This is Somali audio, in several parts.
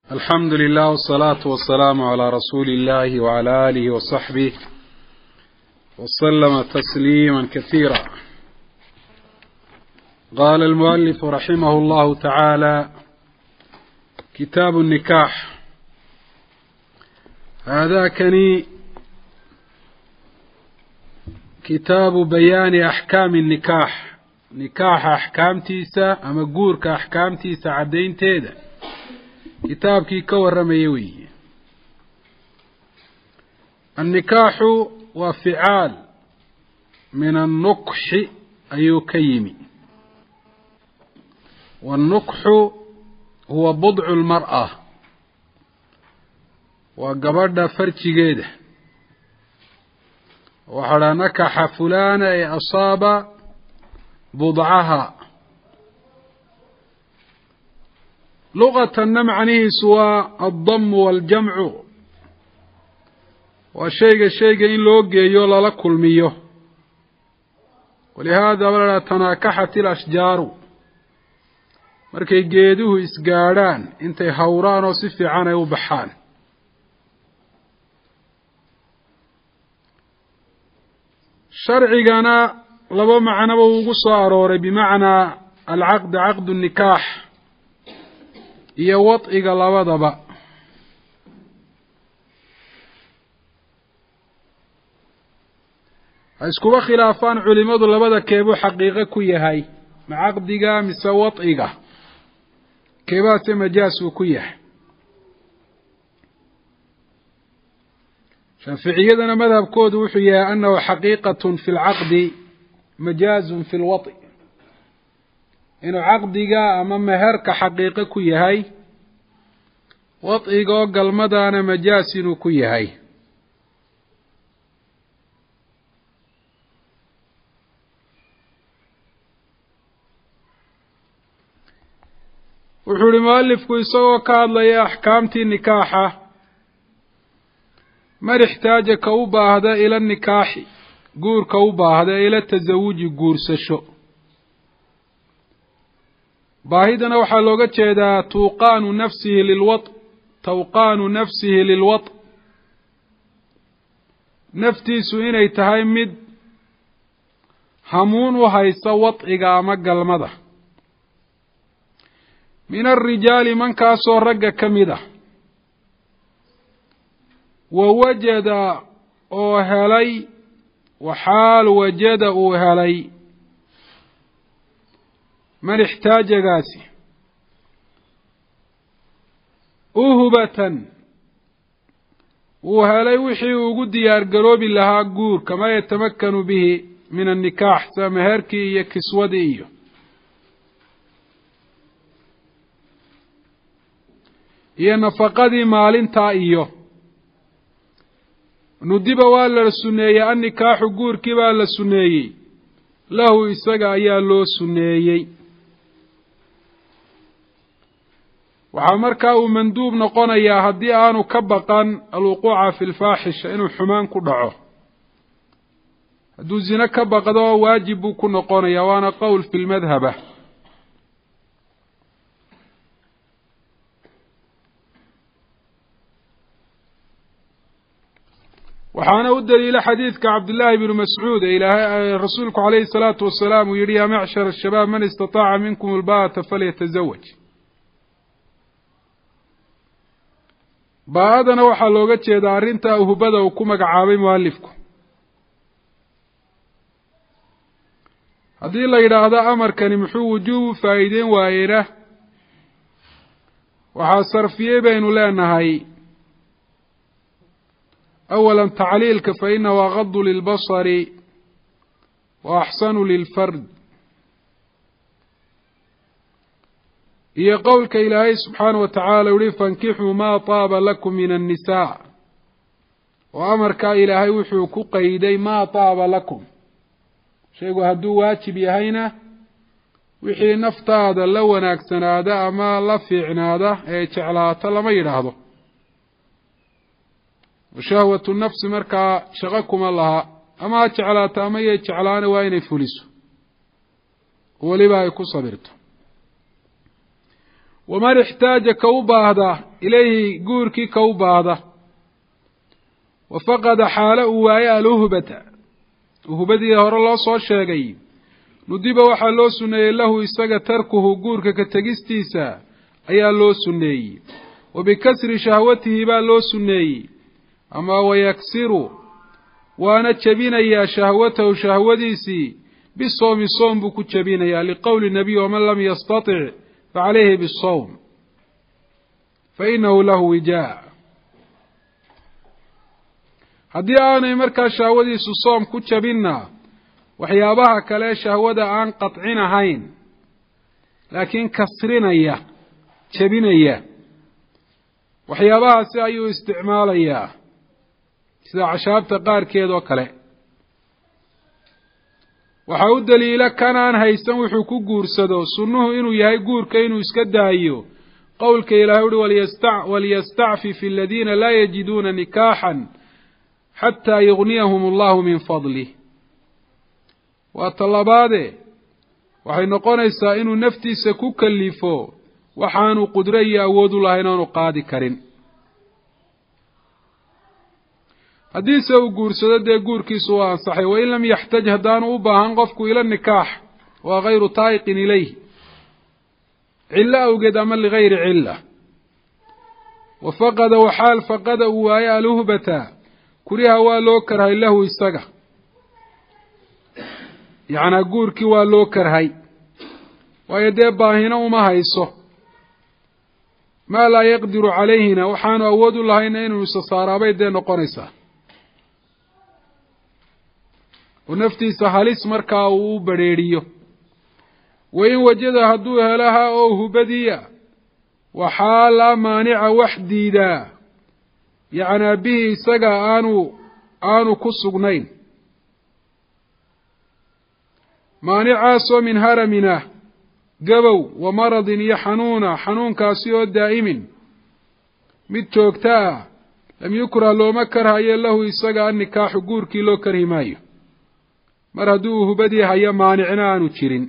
الحمد لله والصلاة والسلام على رسول الله وعلى آله وصحبه وسلم تسليما كثيرا. قال المؤلف رحمه الله تعالى: كتاب النكاح. هذا كني كتاب بيان أحكام النكاح. نكاح أحكام تيسا أما قورك أحكام تيسا عدين تيدا كتابكي كورميوي. النكاح وفعال من النكح أي كيمي، والنكح هو بضع المرأة وقبض فرجيده، وحلا نكح فلان أي أصاب بضعها. لغة معنيه سواء الضم والجمع، والشيء إن لوجي يولا لكل ميو، ولهذا ولا تناكحت الأشجار markay geeduhu isgaadhaan intay hawraan oo si fiican ay u baxaan. sharcigana laba macno uu ugu soo arooray bimacnaa alcaqd caqd nikaax iyo wadciga labadaba. iskuba khilaafaan culimadu labada keebuu xaqiiqo ku yahay, ma caqdiga mise wadciga, keebaase majaas uu ku yahay. shaaficiyadana madhabkoodu wuxuu yahay annahu xaqiiqatun fi lcaqdi majaazun fi lwadci, inuu caqdiga ama meherka xaqiiqo ku yahay, wadciga oo galmadana majaas inuu ku yahay. wuxuu ihi mualifku isagoo ka hadlaya axkaamtii nikaaxa: man ixtaaja ka u baahda ila nikaaxi, guurka u baahda, ila tasawuji, guursasho. baahidana waxaa looga jeedaa tawqaanu nafsihi lilwad, naftiisu inay tahay mid hamuun u haysa wadciga ama galmada. min alrijaali mankaasoo ragga ka mid ah, wa wajada oo helay, waxaal wajada uu helay, man ixtaajagaasi uhbatan uu helay wixii uu ugu diyaar garoobi lahaa guur, kama yatamakanu bihi min annikaax, sida meherkii iyo kiswadii iyo nafaqadii maalintaa iyo. nudiba waa la sunneeyey annikaaxu, guurkii baa la sunneeyey, lahu isaga ayaa loo sunneeyey. waxaa markaa uu manduub noqonayaa haddii aanu ka baqan alwuquuca fi lfaaxisha, inuu xumaan ku dhaco. hadduu zino ka baqdo waajib buu ku noqonayaa, waana qowl fi lmadhaba. waxaana u daliila xadiidka cabdillaahi bni mascuud ee ilaahay rasuulku calayhi salaatu wasalaam uu yihi: yaa macshar ashabaab man istataaca minkum albaa'ata falyatazawaj. baa'adana waxaa looga jeedaa arrintaa uhbada uu ku magacaabay mualifku. haddii la yidhaahdo amarkani muxuu wujuub u faa'iideyn waayeyna, waxaa sarfiyey baynu leenahay أولا تعليلك فإنه أغض للبصر وأحسن للفرد. هي قولك إلهي سبحانه وتعالى يقول: فانكحوا ما طاب لكم من النساء. وأمرك إلهي وحوك قيدي ما طاب لكم، شيء هدو واجب يهينا وحي نفط هذا اللون أكسن هذا أما لفعنا هذا أي تعلات لما يرهضه. وشهوة النفس مركا شغكم الله أما جعلات أما يجعلان وين فلسوا ولبا يكون صبرت. waman ixtaaja ka u baahda ilayhi guurkii ka u baahda wafaqada xaalo uu waaye aluhbata uhbadii hore loo soo sheegay nudiba waxaa loo sunneeyey lahu isaga tarkuhu guurka ka tegistiisa ayaa loo sunneeyey wabikasri shahwatihi baa loo sunneeyey ama wayaksiru waana jebinayaa shahwatahu shahwadiisii bisoomi soom buu ku jebinayaa liqowli nabiy waman lam yastatic facalayhi bisawm fainahu lahu wijaa haddii aanay markaa shahwadiisu soom ku jebinna waxyaabaha kale shahwada aan qadcin ahayn laakiin kasrinaya jebinaya waxyaabahaasi ayuu isticmaalayaa sida cashaabta qaarkeed oo kale waxaa u daliila kan aan haysan wuxuu ku guursado sunnuhu inuu yahay guurka inuu iska daayo qowlka ilaahay uhi waliyastacfif aladiina laa yajiduuna nikaaxan xataa yugniyahum allahu min fadlih waa talabaade waxay noqonaysaa inuu naftiisa ku kalifo waxaanu qudro iyo awood u lahayn aanu qaadi karin haddiise uu guursado dee guurkiisu waa ansaxay wain lam yaxtaj haddaanu u baahan qofku ila nikaax waa gayru taa'iqin ilayh cillo awgeed ama ligayri cilla wafaqada waxaal faqada uu waaye aluhbata kuriha waa loo karhay lahu isaga yacnaa guurkii waa loo karhay waayo dee baahina uma hayso maa laa yaqdiru calayhina waxaanu awood u lahayna inuu isa saaraabay dee noqonaysaa oo naftiisa halis markaa uu u badrheedhiyo wain wajada hadduu helaha oo hubadiya waxaa laa maanica wax diidaa yacnaa bihi isaga aanu ku sugnayn maanicaasoo min haramina gabow wa maradin iyo xanuunkaasi oo daa'imin mid joogta ah lam yukrah looma karhayo lahu isaga annikaaxu guurkii loo karhi maayo mar haddii uu hubadii hayo maanicna aanu jirin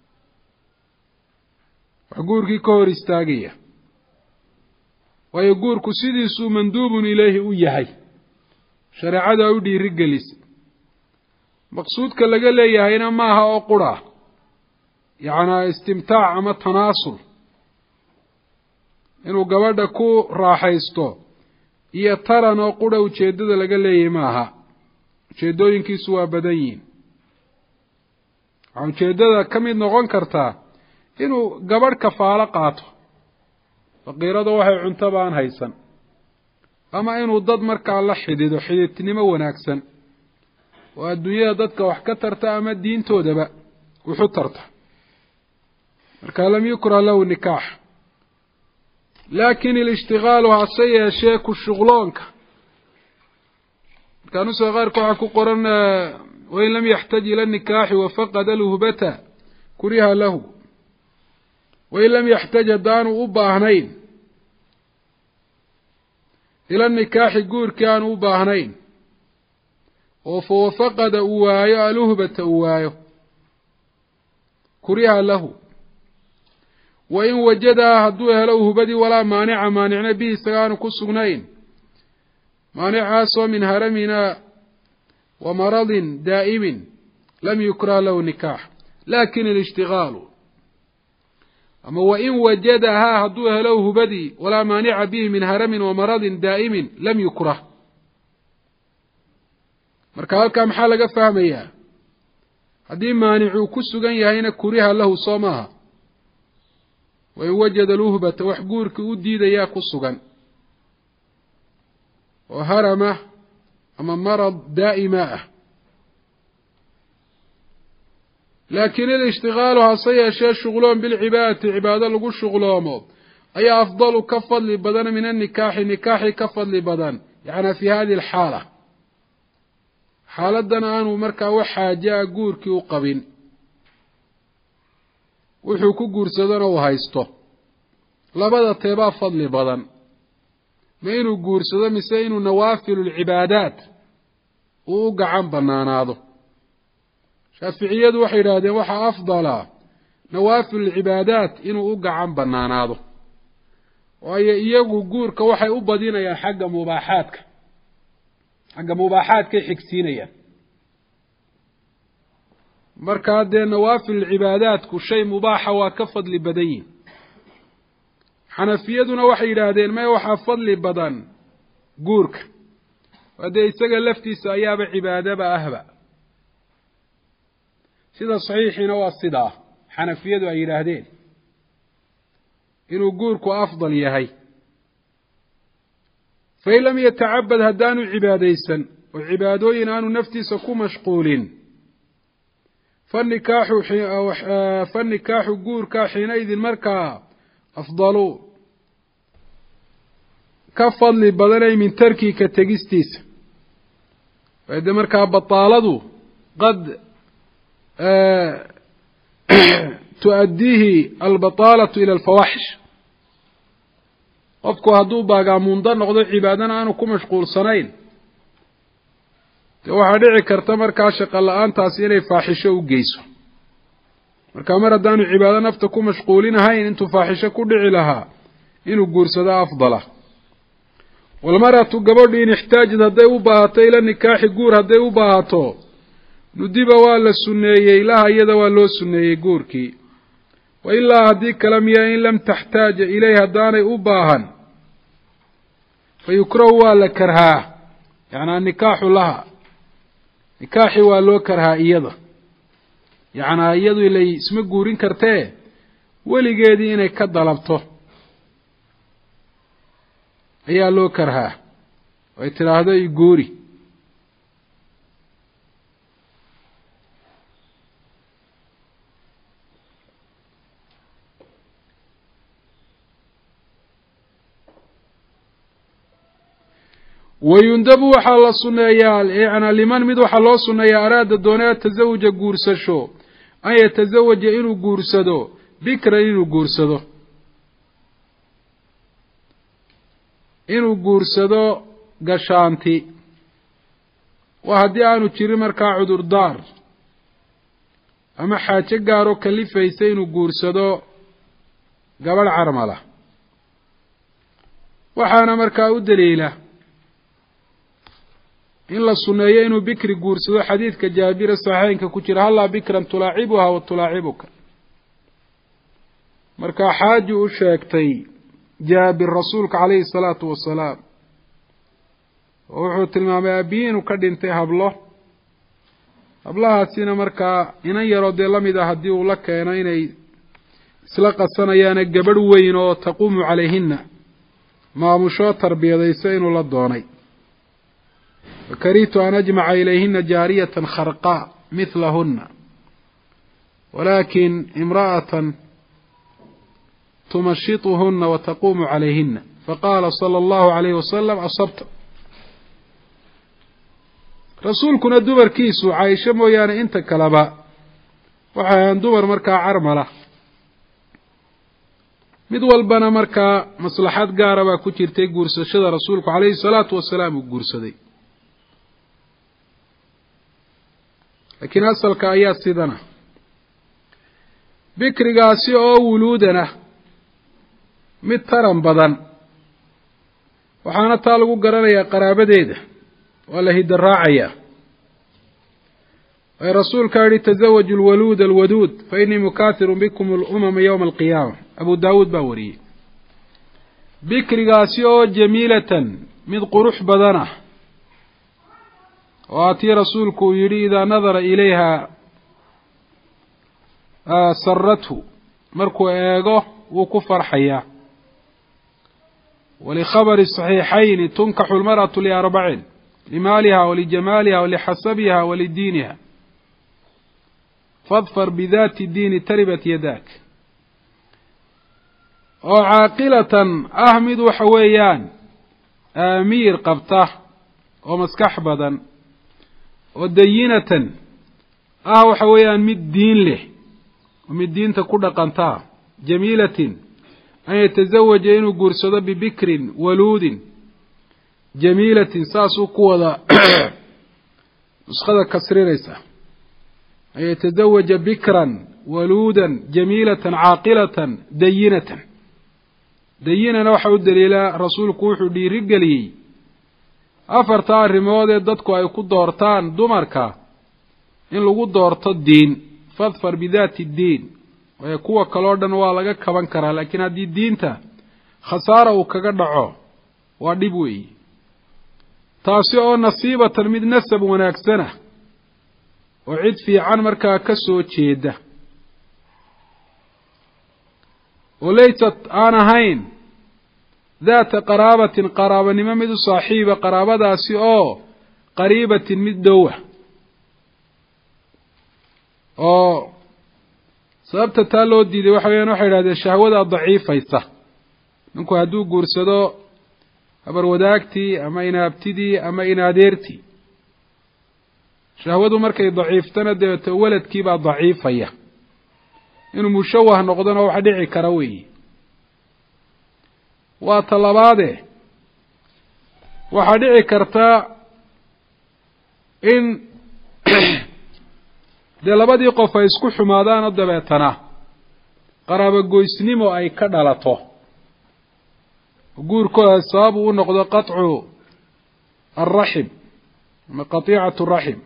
wax guurkii ka hor istaagaya waayo guurku sidiisuu manduubun ilayhi u yahay shareecada u dhiiri gelisa maqsuudka laga leeyahayna maaha oo qura yacnaa istimtaac ama tanaasul inuu gabadha ku raaxaysto iyo taran oo qura ujeeddada laga leeyahay maaha ujeeddooyinkiisu waa badan yihin waxaa ujeeddada ka mid noqon kartaa inuu gabadh kafaalo qaato faqiirada waxay cuntaba aan haysan ama inuu dad markaa la xidido xididnimo wanaagsan oo adduunyada dadka wax ka tarta ama diintoodaba wuxu tarta markaa lam yukrah lahu nikaax laakin ilishtigaalu hase yeeshee ku shuqloonka markaa nuska qaarka waxaa ku qoran wain lam yaxtaj ila nikaaxi wafaqada luhbata kuriha lahu wain lam yaxtaj haddaanu u baahnayn ila nikaaxi guurkii aanu u baahnayn oo fawafaqada uu waayo aluhbata uu waayo kuriha lahu wain wajadaha hadduu helo uhbadii walaa maanica maanicna bihi isaga aanu ku sugnayn maanicaasoo min haramina wa maradin daa'imin lam yukrah lahu nikaax laakin ilishtigaalu ama wain wajadahaa hadduu helo hubadii walaa maanica bihi min haramin wa maradin daa'imin lam yukrah marka halkaa maxaa laga fahmayaa haddii maanicuu ku sugan yahayna kuriha lahu soo maaha wain wajada luhbata wax guurkii u diidayaa ku sugan oo harama ama marad daa'ima ah laakiin ilishtigaalu hase yeeshee shuqloon bilcibaadati cibaado lagu shuqloomo ayaa afdalu ka fadli badan min annikaaxi nikaaxi ka fadli badan yacnaa fi hadihi alxaala xaaladan aanu markaa wax xaajaa guurkii u qabin wuxuu ku guursadona uu haysto labada teebaa fadli badan ma inuu guursado mise inuu nawaafilu lcibaadaat uu u gacan banaanaado shaaficiyadu waxay yidhaahdeen waxaa afdala nawaafilu lcibaadaat inuu u gacan banaanaado waayo iyagu guurka waxay u badinayaan xagga mubaaxaadkay xigsiinayaan. markaa dee nawaafil cibaadaadku shay mubaaxa waa ka fadli badan yihin. xanafiyaduna waxay yidhaahdeen may waxaa fadli badan guurka, waa dee isaga laftiisa ayaaba cibaadaba ahba. sida saxiixiina waa sidaa xanafiyadu ay yidhaahdeen inuu guurku afdal yahay. fain lam yatacabad haddaanu cibaadaysan oo cibaadooyin aanu naftiisa ku mashquulin fanikaaxu guurka xiinaidin markaa afdalu ka fadli badanay min tarkii ka tegistiisa. de markaa bataaladu qad tuaddiihi albataalatu ila alfawaaxish. qofku hadduu baagaamundo noqdo cibaadana aanu ku mashquulsanayn dee waxaa dhici karta markaa shaqo la-aantaasi inay faaxisho u geyso. markaa mar haddaanu cibaado nafta ku mashquulinahayn intuu faaxisho ku dhici lahaa inuu guursado afdala. walmaratu gabadhu in ixtaajad hadday u baahato ila nikaaxi guur hadday u baahato nudiba waa la sunneeyey laha iyada waa loo sunneeyey guurkii. wa ilaa haddii kale miya in lam taxtaaja ilayh haddaanay u baahan fa yukrahu waa la karhaa, yacnaa nikaaxu laha nikaaxi waa loo karhaa iyada. yacnaa iyadu ilay isma guurin kartee weligeedii inay ka dalabto ayaa loo karhaa, ay tidhaahdo i guuri. wayundabu waxaa la sunneeyaa yacnaa liman mid waxaa loo sunneeyaa araada doonaya tasawuja guursasho an yatasawaja inuu guursado bikran inuu guursado gashaanti. waa haddii aanu jirin markaa cudurdaar ama xaajo gaaroo kalifaysa inuu guursado gabadh carmala. waxaana markaa u daliila in la sunneeyo inuu bikri guursado xadiidka jaabira saxiixeynka ku jira hallaa bikran tulaacibuha wa tulaacibuka. markaa xaaji u sheegtay jaabir rasuulka calayhi salaatu wasalaam oo wuxuu tilmaamay aabbiyi inuu ka dhintay hablahaasina markaa inan yaroo dee la mid ah haddii uu la keeno inay isla qasanayaana gabadh weyn oo taquumu calayhinna maamushoo tarbiyadaysa inuu la doonay. fakaritu an ajmaca ilayhina jaariyatan kharqaa midlahuna walakin imra'atan tumashituhuna wataquumu calayhina faqaala sala allahu alayhi wasalam asabta. rasuulkuna dumarkiisu caaisho mooyaane inta kaleba waxay ahaan dumar markaa carmala. mid walbana markaa maslaxad gaara baa ku jirtay guursashada rasuulku calayhi salaatu wasalaam uu guursaday. laakiin asalka ayaa sidana bikrigaasi oo wuluudana mid taran badan, waxaana taa lagu garanayaa qaraabadeeda waa la hidaraacayaa. ay rasuulka yihi tasawaju lwaluud alwaduud fa inii mukaahirun bikum alumama yowma alqiyaama. abu daawuud baa wariyey. bikrigaasi oo jamiilatan mid qurux badan ah oo aatii rasuulku uu yidhi idaa nadara ilayha sarathu, markuu eego wuu ku farxayaa. walikhabari saxiixayni tunkaxu lmar'atu liarbacin limaaliha walijamaaliha walixasabiha walidiiniha fadfar bidaati diini taribat yadaak. oo caaqilatan ah mid waxa weeyaan aamiir qabta oo maskax badan, oo dayinatan ah waxa weeyaan mid diin leh oo mid diinta ku dhaqantaa. jamiilatin an yatazawaja inuu guursado bibikrin waluudin jamiilatin saasuu ku wada nuskhada kasrinaysa. an yatazawaja bikran waluudan jamiilatan caaqilatan dayinatan. dayinana waxa u daliila rasuulku wuxuu dhiirigeliyey afarta arrimood ee dadku ay ku doortaan dumarka in lagu doorto diin fadfar bidaati diin waayo kuwa kaloo dhan waa laga kaban karaa laakiin haddii diinta khasaara uu kaga dhaco waa dhib weeye taasi oo nasiibatan mid nasab wanaagsana oo cid fiican markaa ka soo jeeda oo laysat aan ahayn daata qaraabatin qaraabanimo mid u saaxiiba qaraabadaasi oo qariibatin mid dhowa oo sababta taa loo diiday waxa weeyaan waxay idhahdeen shahwadaa daciifaysa ninku hadduu guursado habar wadaagtii ama inaabtidii ama inaadeertii shahwadu markay daciiftana deeto waladkiibaa daciifaya inuu mushawah noqdona wax dhici kara weeye waa talabaade waxaa dhici karta in dee labadii qof ay isku xumaadaanoo dabeetana qaraabogoysnimo ay ka dhalato guurkooda sabab uu noqdo qatcu alraxim ama qatiicatu raxim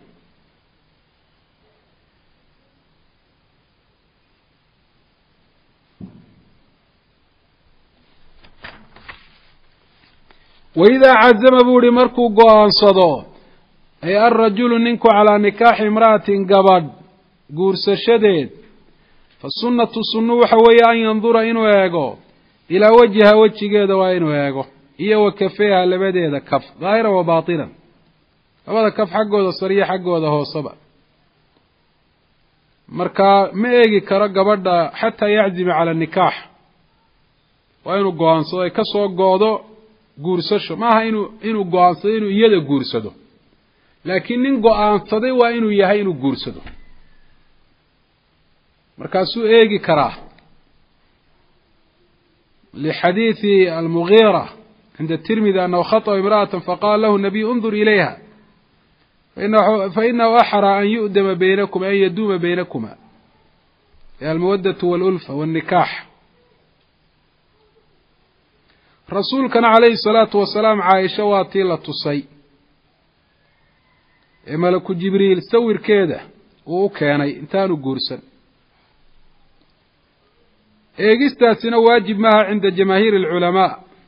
waidaa cazama buu ihi markuu go-aansado ay alrajulu ninku calaa nikaaxi imra'atin gabadh guursashadeed fa sunnatu sunnu waxa weeye an yandura inuu eego ilaa wajha wejigeeda waa inuu eego iyo wa kafeeha labadeeda kaf daahiran wa baatinan labada kaf xaggooda sariya xaggooda hooseba markaa ma eegi karo gabadha xataa yaczima cala nikaax waa inuu go-aansado ay ka soo goodo guursasho maaha inuu go-aansado inuu iyada guursado laakiin nin go-aansaday waa inuu yahay inuu guursado markaasuu eegi karaa lixadiidi almugiira cinda tirmidi anahu khaطأa imra'ata faqala lahu nabiy undur ilayha fainahu axraa an yu'dama baynakuma an yaduuma baynakuma almawadatu wاlulfa wاnnikaax rasuulkana calayhi الsalaatu wasalaam caaisha waa tii la tusay ee malaku jibriil sawirkeeda uu u keenay intaanu guursan eegistaasina waajib maaha cinda jamaahiiri alculamaa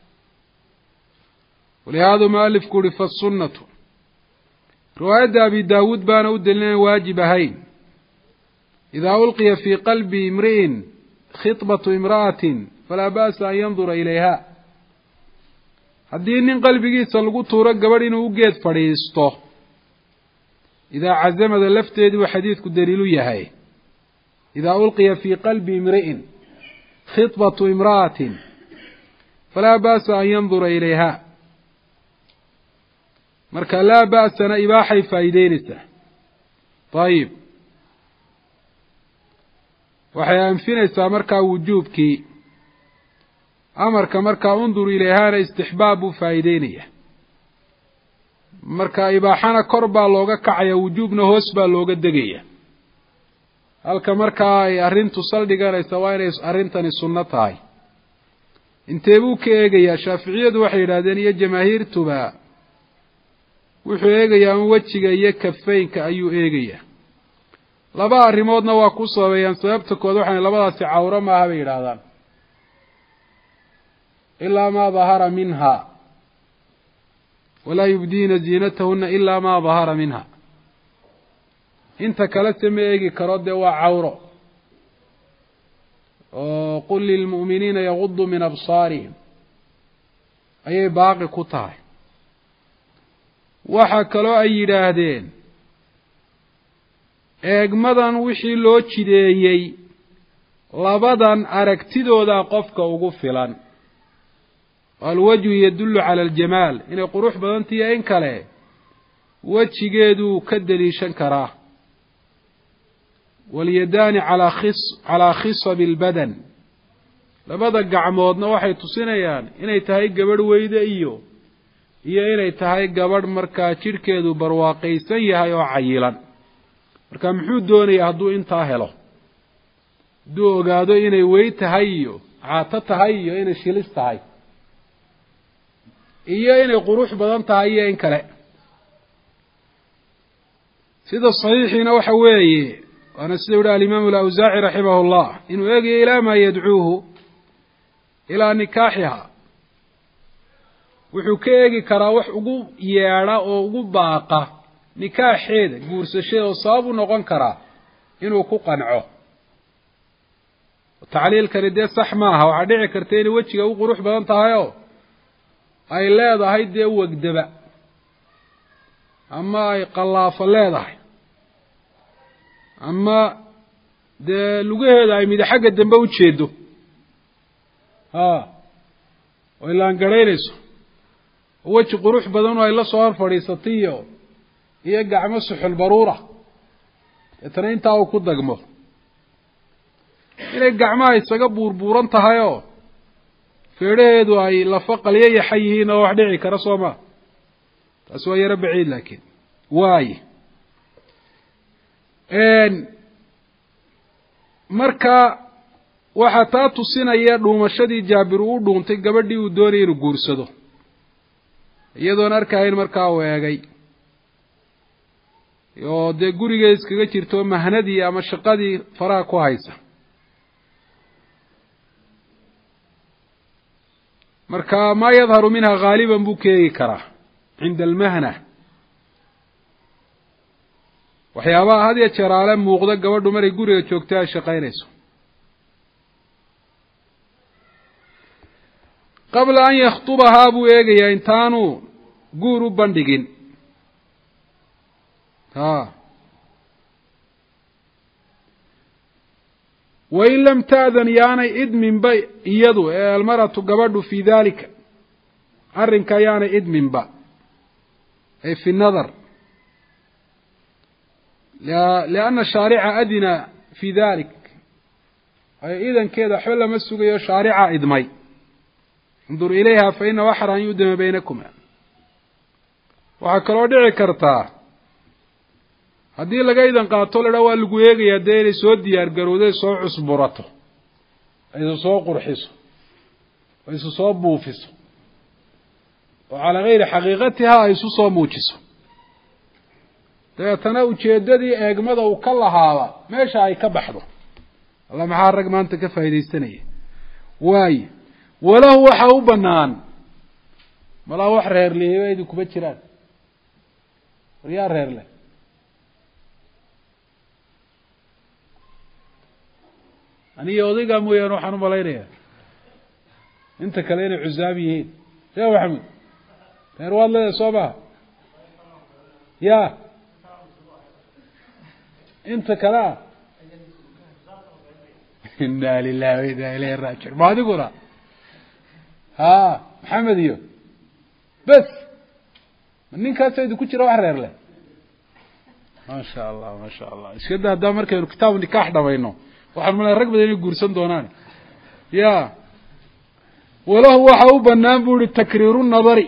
walihaada mualifku uhi fasunnatu riwaayadda abi daawuud baana u daliilana waajib ahayn idaa ulqiya fii qalbi imri'in khitbatu imra'atin falaa ba'sa an yandura ilayha haddii nin qalbigiisa lagu tuuro gabadh inuu u geed fadhiisto idaa cazamada lafteedii uu xadiidku daliilu yahay idaa ulqiya fii qalbi imri'in khitbatu imra'atin falaa ba'sa an yandura ilayha marka laa ba'sana ibaaxay faa'iideynaysaa ayib waxay anfinaysaa markaa wujuubkii amarka markaa undur ilayhaana istixbaab buu faa'iideynaya marka ibaaxana kor baa looga kacaya wujuubna hoos baa looga degaya halka markaa ay arrintu saldhiganaysa waa inay arrintani sunno tahay intee buu ka eegayaa shaaficiyadu waxay yidhaahdeen iyo jamaahiirtuba wuxuu eegayaa un wejiga iyo kafeynka ayuu eegayaa laba arrimoodna waa ku sababeeyaan sababta kood waxay labadaasi cawro maaha bay yidhaahdaan ilaa maa dahara minha walaa yubdiina ziinatahuna ilaa maa dahara minha inta kale se ma eegi karo dee waa cawro oo qul lilmu'miniina yaguduu min absaarihim ayay baaqi ku tahay waxaa kaloo ay yidhaahdeen eegmadan wixii loo jideeyey labadan aragtidoodaa qofka ugu filan alwajhu yadullu cala aljamaal inay qurux badantiiyo in kale wejigeeduu ka daliishan karaa walyadaani calaa khisabi albadan labada gacmoodna waxay tusinayaan inay tahay gabadh weyde iyo inay tahay gabadh markaa jidhkeedu barwaaqaysan yahay oo cayilan marka muxuu doonayaa hadduu intaa helo hadduu ogaado inay wey tahay iyo caato tahay iyo inay shilis tahay iyo inay qurux badan tahay iyo in kale sida saxiixiina waxa weeye waana sida yidhi alimaamu alawsaaci raximah llah inuu eegayo ilaa maa yadcuuhu ilaa nikaaxiha wuxuu ka eegi karaa wax ugu yeedha oo ugu baaqa nikaaxeeda guursashadeeda oo sabab u noqon karaa inuu ku qanco tacliilkani dee sax maaha waxaa dhici karta inay wejiga u qurux badan tahay oo ay leedahay dee wegdaba ama ay qallaafo leedahay ama dee lugaheeda ay mida xagga dambe u jeedo oo ilaan garhaynayso oo weji qurux badan oo ay la soo hor fadhiisatay iyo gacmo suxul baruura deetana intaa uu ku dagmo inay gacmaha isaga buurbuuran tahay oo feedhaheedu ay lafa qalyo yaxa yihiin oo wax dhici kara soo maa taasi waa yaro baciid laakiin waaye marka waxaa taa tusinaya dhuumashadii jaabir uu dhuuntay gabadhii uu doonayay inuu guursado iyadoon arkahayn markaa uu eegay oo dee gurigeed iskaga jirto mahnadii ama shaqadii faraha ku haysa marka maa yadharu minha haaliban buu ka eegi karaa cinda almahna waxyaabaha had iyo jeeraale muuqda gabadhu maray guriga joogta ay shaqaynayso qabla an yakhtubahaa buu eegayaa intaanu guur u bandhigin wain lam ta'dan yaanay idminba iyadu ee almaratu gabadhu fii dalika arrinka yaanay idminba ay fi nadar lianna shaarica adina fi dalik ay idankeeda waxba lama sugayo shaarica idmay indur ilayha fa ina waxra an yudama baynakuma waxaa kaloo dhici kartaa haddii laga idan qaato la dhaa waa lagu eegayaa dee inay soo diyaar garowday soo cusburato aysu soo qurxiso oo isu soo buufiso oo calaa gayri xaqiiqatiha ay isu soo muujiso dabeetana ujeeddadii eegmada uu ka lahaaba meesha ay ka baxdo alla maxaa rag maanta ka faaidaysanaya waayo walahu waxa u banaan malaa wax reerliheba idin kuma jiraan war yaa reer leh aniyo odaygaa mooyaane waxaan u malaynayaa inta kale inay cusaab yihiin sheekh maxamed reer waad leedahay soo maha ya inta kale ah inna lilahi wa inna ilayhi raajicuun ma adiguna maxamed iyo bes ninkaasa idinku jira wax reer leh maasha allah maasha allah iskada haddaa markaynu kitaabu nikaax dhamayno waxaan malaya rag badan inay guursan doonaan ya walahu waxa u banaan bu ihi takriiru nadari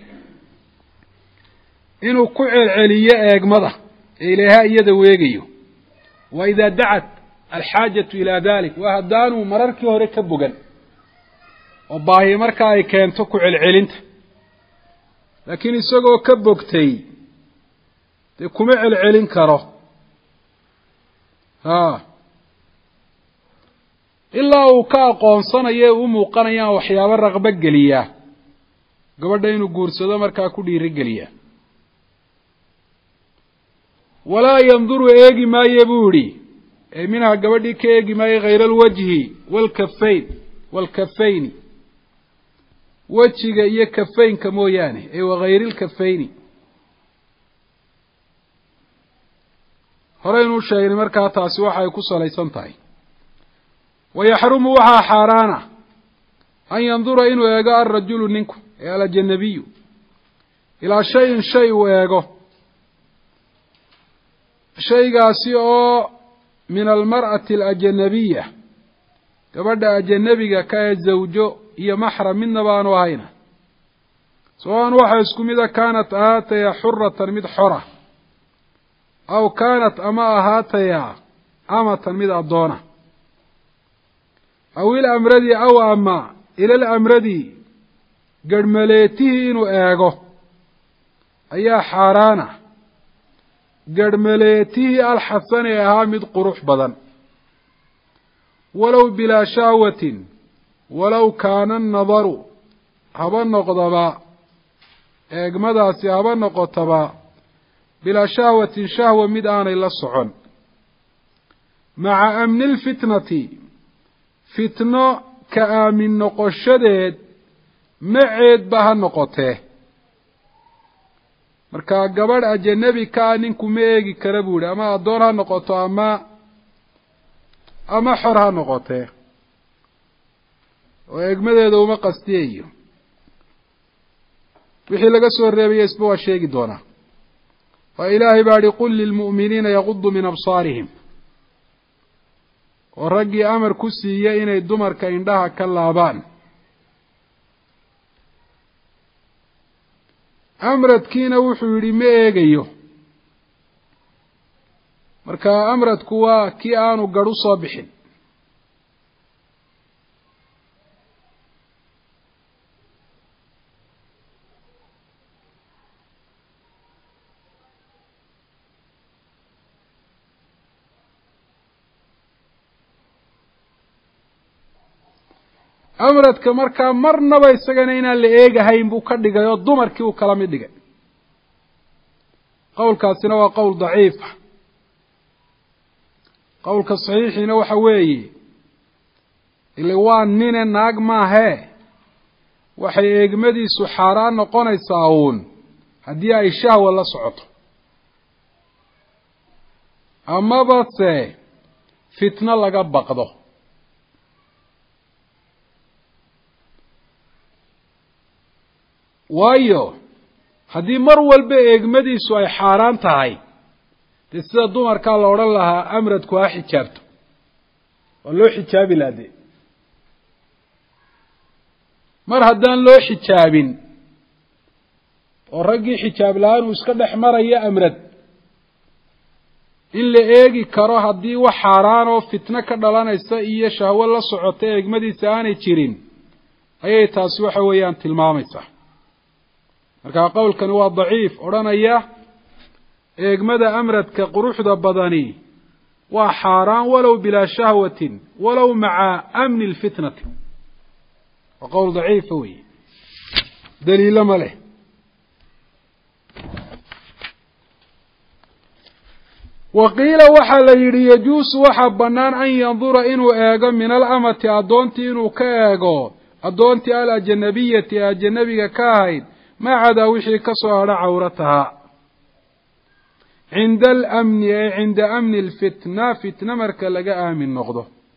inuu ku celceliyo eegmada ee ilaaha iyada weegayo wa idaa dacat alxaajatu ilaa dalik waa haddaanuu mararkii hore ka bogan oo baahi markaa ay keento ku celcelinta laakiin isagoo ka bogtay dee kuma celcelin karo ilaa uu ka aqoonsanayo ee u muuqanayaan waxyaabo raqbo geliya gabadha inuu guursado markaa ku dhiirigeliya walaa yanduru eegi maaye buu idhi ee minhaa gabadhii ka eegi maayo hayra alwajhi waalkafayni wejiga iyo kafaynka mooyaane ee wagayri lkafayni horeynuu sheegnay markaa taasi waxa ay ku salaysan tahay wayaxrumu waxaa xaaraana an yandura inuu eego alrajulu ninku ee alajanabiyu ilaa shayin shay uu eego shaygaasi oo min almar'ati alajanabiya gabadha ajanabiga ka ee zawjo iyo maxram midnaba aanu ahayna sawaaan waxaa isku mida kaanat ahaataya xuratan mid xora aw kaanat ama ahaataya amatan mid addoona aw ilamradi aw ama ila alamradi garhmaleetihii inuu eego ayaa xaaraana garhmaleetihii alxasani ee ahaa mid qurux badan walow bilaa shahwatin walow kaana annadaru haba noqdaba eegmadaasi haba noqotaba bilaa shahwatin shahwa mid aanay la socon maca amni lfitnati fitno ka aamin noqoshadeed maceedba ha noqotee markaa gabadh ajanabi ka ah ninku ma eegi kara buu yihi ama addoon ha noqoto ama xor ha noqotee oo eegmadeeda uma qastiyayo wixii laga soo reebaya isba waa sheegi doonaa waa ilaahay baa ihi qul lilmu'miniina yaguduu min absaarihim oo raggii amar ku siiya inay dumarka indhaha ka laabaan amradkiina wuxuu yidhi ma eegayo marka amradku waa kii aanu gadh u soo bixin amradka markaa marnaba isagana inaan la eegahayn buu ka dhigay oo dumarkii uu kala mid dhigay qowlkaasina waa qowl daciifa qowlka saxiixiina waxa weeye ile waa nine naag maahee waxay eegmadiisu xaaraan noqonaysaa uun haddii ay shahwa la socoto amaba se fitno laga baqdo waayo haddii mar walba eegmadiisu ay xaaraan tahay dee sida dumarkaa la odhan lahaa amradku ha xijaabto waa loo xijaabi laha dee mar haddaan loo xijaabin oo raggii xijaab la-aan uu iska dhex marayo amrad in la eegi karo haddii wax xaaraan oo fitno ka dhalanaysa iyo shahwo la socota eegmadiisa aanay jirin ayay taasi waxa weeyaan tilmaamaysaa markaa qowlkani waa daciif odhanaya eegmada amradka quruxda badani waa xaaraan walow bilaa shahwatin walow maca amni lfitnati waa qowl daciifa weeye daliilo ma leh waqiila waxaa la yidhi yajuusu waxaa bannaan an yandura inuu eego min alamati addoontii inuu ka eego addoontii alajanabiyati ee ajanabiga ka ahayd maa cadaa wixii ka soo hadha cawratahaa cinda alamni ay cinda amni alfitna fitna marka laga aamin noqdo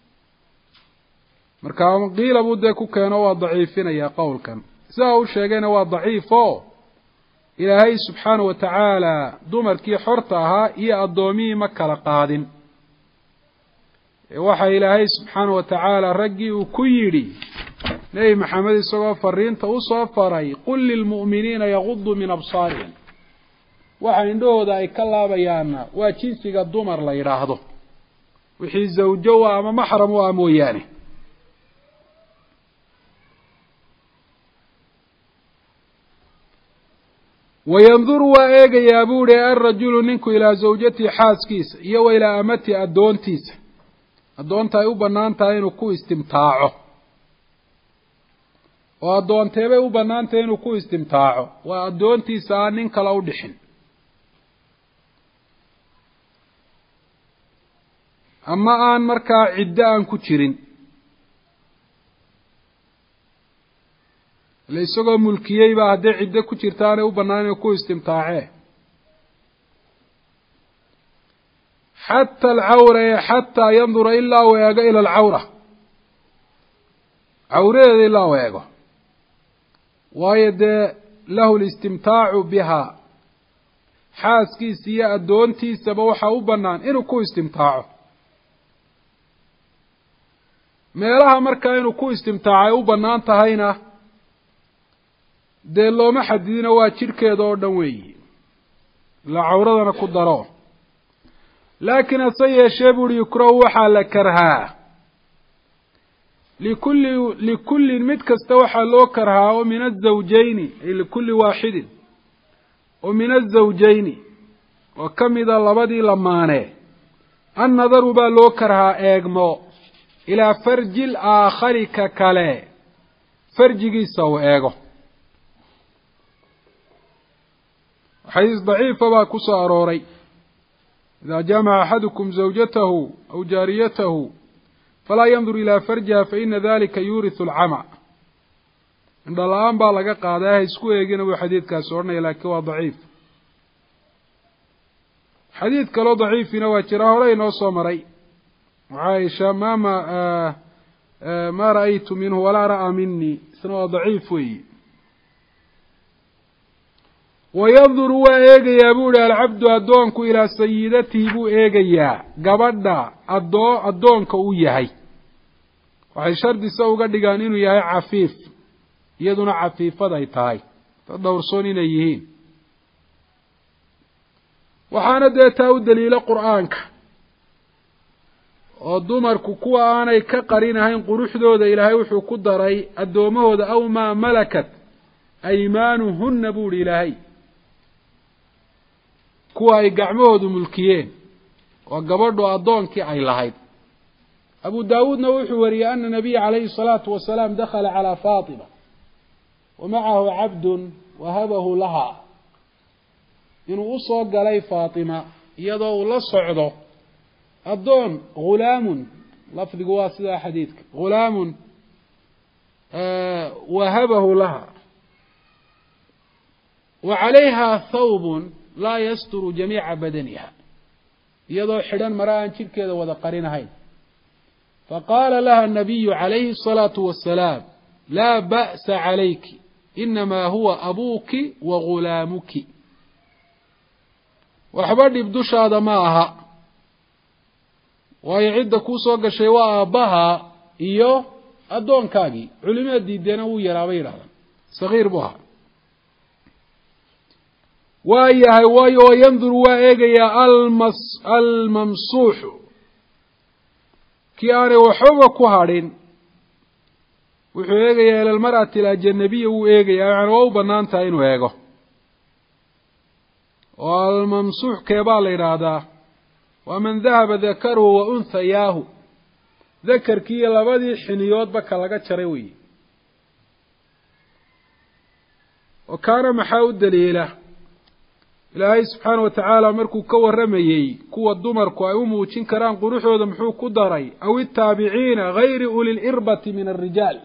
markaa qiila buu dee ku keeno waa daciifinayaa qowlkan sidaa u sheegayna waa daciifo ilaahay subxaanahu watacaala dumarkii xorta ahaa iyo addoomihii ma kala qaadin waxa ilaahay subxaanahu watacaala raggii uu ku yidhi nebi maxamed isagoo fariinta u soo faray qul lilmu'miniina yaguduu min absaarihim waxa indhahooda ay ka laabayaanna waa jinsiga dumar la yidhaahdo wixii zawjo u ama maxram u ah mooyaane wayanduru waa eegayaa buu ihi alrajulu ninku ilaa zawjatihi xaaskiisa iyo wa ilaa amatihi addoontiisa addoonta ay u bannaan tahay inuu ku istimtaaco oo addoonteebay u bannaan tahay inuu ku istimtaaco waa addoontiisa aan nin kale u dhixin ama aan markaa ciddo aan ku jirin ile isagoo mulkiyey baa hadday ciddo ku jirta aanay u bannaan inuu ku istimtaacee xata alcawra ee xataa yandura ilaa uu eego ila alcawra cawradeeda ilaa uu eego waayo dee lahu listimtaacu bihaa xaaskiisa iyo addoontiisaba waxaa u bannaan inuu ku istimtaaco meelaha markaa inuu ku istimtaaco ay u bannaan tahayna dee looma xadidina waa jidhkeeda oo dhan weeyi ilaa cawradana ku daro laakiin hase yeeshee buuhi yukrahu waxaa la karhaa likullin mid kasta waxaa loo karhaa oo min azawjayni ay likulli waaxidin oo min azawjayni oo ka mida labadii lamaane annadaru baa loo karhaa eegmo ilaa farji laakhari ka kale farjigiisa uu eego. xadiis daciifa baa ku soo arooray idaa jaamaca axadukum zawjatahu aw jaariyatahu falaa yandur ilaa farjiha faina dalika yuurisu alcama. indho la-aan baa laga qaaday ha isku eegina buu xadiidkaasi odhanaya laakiin waa daciif. xadiid kaloo daciifina waa jira hore inoo soo maray caaisha ma ra'aytu minhu walaa ra'aa minii, isna waa daciif weeyi. wayanduru waa eegayaa buu ihi alcabdu addoonku ilaa sayidatihi buu eegayaa gabadha addoonka uu yahay. waxay shardisa uga dhigaan inuu yahay cafiif, iyaduna cafiifad ay tahay, dad dhowrsoon inay yihiin. waxaana dee taa u daliilo qur'aanka oo dumarku kuwa aanay ka qarinahayn quruxdooda ilaahay wuxuu ku daray addoomahooda aw maa malakat aymaanuhunna buu ihi ilaahay, kuwa ay gacmahoodu mulkiyeen oo gabadhu addoonkii ay lahayd. abu daawuudna wuxuu wariyey ana nabiya calayhi الsalaatu wasalaam dakhala calaa faatima wa macahu cabdun wahabahu lahaa, inuu u soo galay faatima iyadoo uu la socdo addoon ghulaamun, lafdigu waa sidaa xadiidka, ghulaamun wahabahu lahaa wa calayha thawbun laa yasturu jamiica badaniha, iyadoo xidhan mara aan jidhkeeda wada qarinahayn. faqaala laha anabiyu calayhi الsalaatu wasalaam laa ba'sa calayki inamaa huwa abuuki wa ghulaamuki, waxba dhib dushaada ma aha, waayo cidda kuu soo gashay waa aabbaha iyo addoonkaagii. culimada diideena wuu yaraabay yidhahdaan, sagiir buu ahaa. waa yahay waayo oo yanduru waa eegayaa almamsuuxu kii aanay waxbaba ku hadhin, wuxuu eegayaa ila almar'ati alajanabiya wuu eegayaa, yani waa u bannaan tahay inuu eego. oo almamsuux keebaa la yidhaahdaa waa man dahaba dakaruhu wa unhayaahu, dakarkii iyo labadii xiniyoodba ka laga jaray weeye. oo kaana maxaa u daliila ilaahay subxaana wa tacaala markuu ka warramayey kuwa dumarku ay u muujin karaan quruxooda muxuu ku daray aw itaabiciina gayri uli lirbati min alrijaal,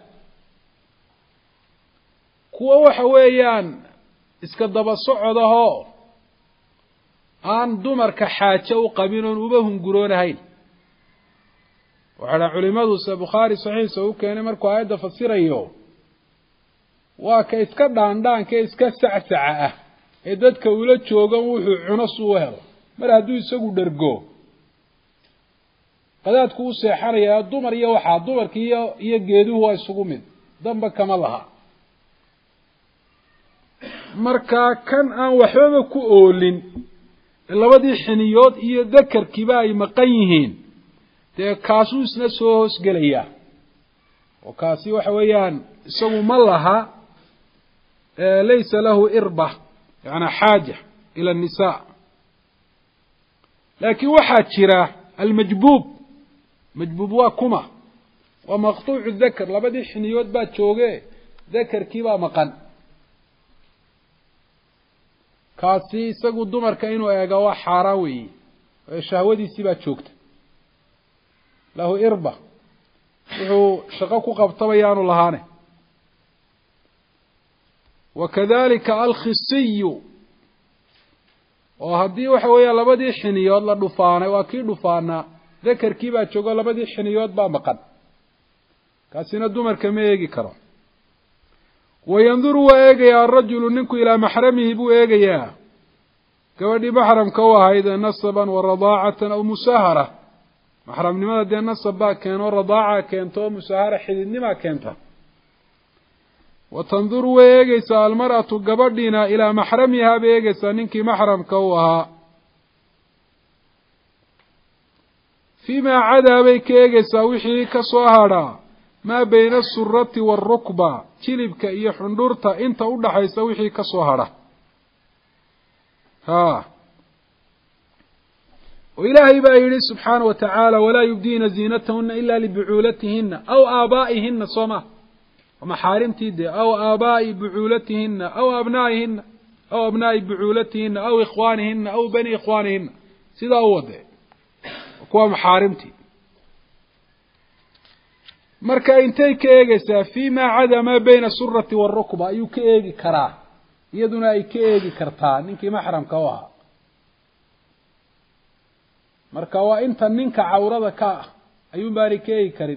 kuwa waxa weeyaan iska daba socodahoo aan dumarka xaajo u qabin oon uba hunguroonahayn. waxaa dha culimadu se bukhaari saxiixa u keenay markuu aayadda fasirayo, waa ka iska dhaandhaanka ee iska sacsaca ah ee dadka ula joogan wuxuu cuno suu helo. mar hadduu isagu dhergo qadaadku u seexanayaa, dumar iyo waxaa dumarki iyo geeduhu waa isugu mid, damba kama laha. markaa kan aan waxbaba ku oolin labadii xiniyood iyo dakarkiiba ay maqan yihiin, dee kaasuu isna soo hoosgelayaa. oo kaasi waxa weeyaan isagu ma laha laysa lahu irba, yani xaaja ila annisaa. laakiin waxaa jira almajbuub. majbuub waa kuma? waa maqtuucu dakar, labadii xiniyood baa jooge dakarkii baa maqan. kaasi isagu dumarka inuu eega waa xaaraan weeye, shahwadiisii baa joogta. lahu irba, wuxuu shaqo ku qabtaba yaanu lahaane. wakadalika alkhisiyu, oo haddii waxa weeya labadii xiniyood la dhufaanay, waa kii dhufaanaa, dakarkii baa joogo labadii xiniyood baa maqan, kaasina dumarka ma eegi karo. wayanduru waa eegayaa arajulu ninku ilaa maxramihi buu eegayaa gabadhii maxramka u ahayd nasaban wa radaacatan aw musaahara. maxramnimada dee nasab baa keeno, radaaca keento, oo musaahara xididnimaa keenta. wa tanduru way eegeysaa almar'atu gabadhiina ilaa maxramihaa bay eegeysaa ninkii maxramka u ahaa. fii maa cadaa bay ka eegeysaa wixii ka soo hadhaa maa bayna asurati waalrukba jilibka iyo xundhurta inta u dhaxaysa wixii ka soo hadha oo ilaahay baa yidhi subxaana wa tacaala walaa yubdiina ziinatahuna ila libucuulatihina aw aabaa'ihina soo ma maxaarimtii dee aw aabaa'i bucuulatihina aw abnaa'ihina aw abnaa'i bucuulatihina aw ikhwaanihina aw bani ikhwaanihina sidaa u wade kuwa maxaarimtii marka intay ka eegaysaa fii maa cadaa maa bayna asurati waalrukba ayuu ka eegi karaa iyaduna ay ka eegi kartaa ninkii maxramka u ahaa marka waa inta ninka cawrada ka ah ayuun baanay ka eegi karin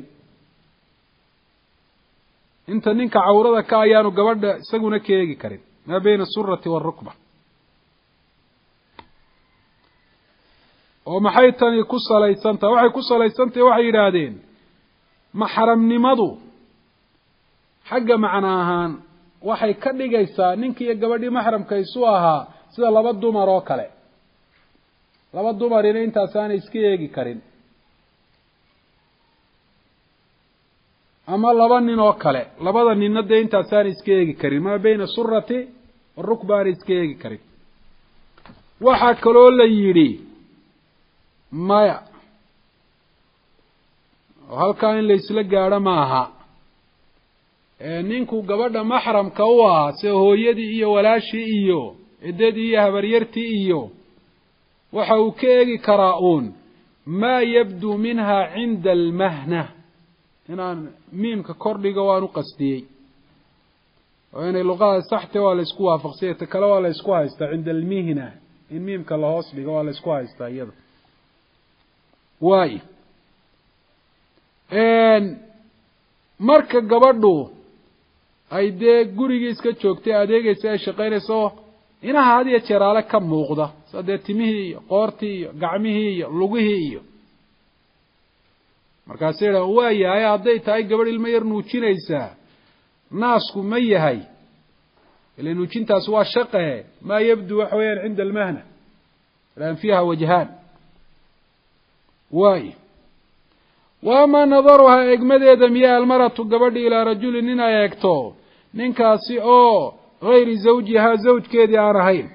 inta ninka cawrada ka ayaanu gabadha isaguna ka eegi karin maa bayna asurati waalrukba oo maxay tani ku salaysantahay waxay ku salaysantahay waxay yidhaahdeen maxramnimadu xagga macno ahaan waxay ka dhigaysaa ninkii iyo gabadhii maxramka isu ahaa sida laba dumar oo kale laba dumarina intaasaanay iska eegi karin ama laba nin oo kale labada ninna dee intaasaanay iska eegi karin maa bayna surati warukba aanay iska eegi karin waxaa kaloo la yidhi maya oo halkaa in la isla gaadho maaha ninku gabadha maxramka u ahaa sida hooyadii iyo walaashii iyo ciddadii iyo habaryartii iyo waxa uu ka eegi karaa uun maa yabduu minha cinda almahna inaan miimka kordhiga waan u qasdiyey oo inay luqada saxte waa la isku waafaqsanya ta kale waa la isku haystaa cinda almihna in miimka la hoos dhigo waa la isku haystaa iyada waayo marka gabadhu ay dee gurigii iska joogtay adeegaysa ay shaqaynayso inaha had iyo jeeraale ka muuqda sida dee timihii iyo qoortii iyo gacmihii iyo lugihii iyo markaasay idhahan waa yahay hadday tahay gabadh ilmo yar nuujinaysaa naasku ma yahay ila nuujintaasi waa shaqe maa yabdu waxa weeyaan cinda almahna lan fiiha wajhaan waayo waamaa nadaruhaa eegmadeeda miyaa almaratu gabadhi ilaa rajulin nin ay eegto ninkaasi oo gayri zawjihaa zawjkeedii aan ahayn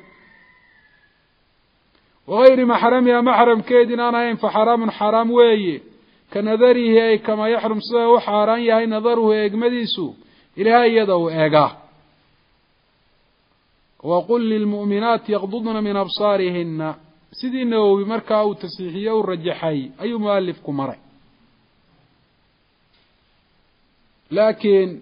wagayri maxramihaa maxramkeediin aan ahayn fa xaraamun xaraam weeye ka nadarihi ay kamaa yaxrum sida u xaaraan yahay nadaruhu eegmadiisu ilaha iyada uu eegaa waqul lilmu'minaati yaqdudna min absaarihina sidii nawowi markaa uu tasiixiye u rajaxay ayuu mualifku maray laakiin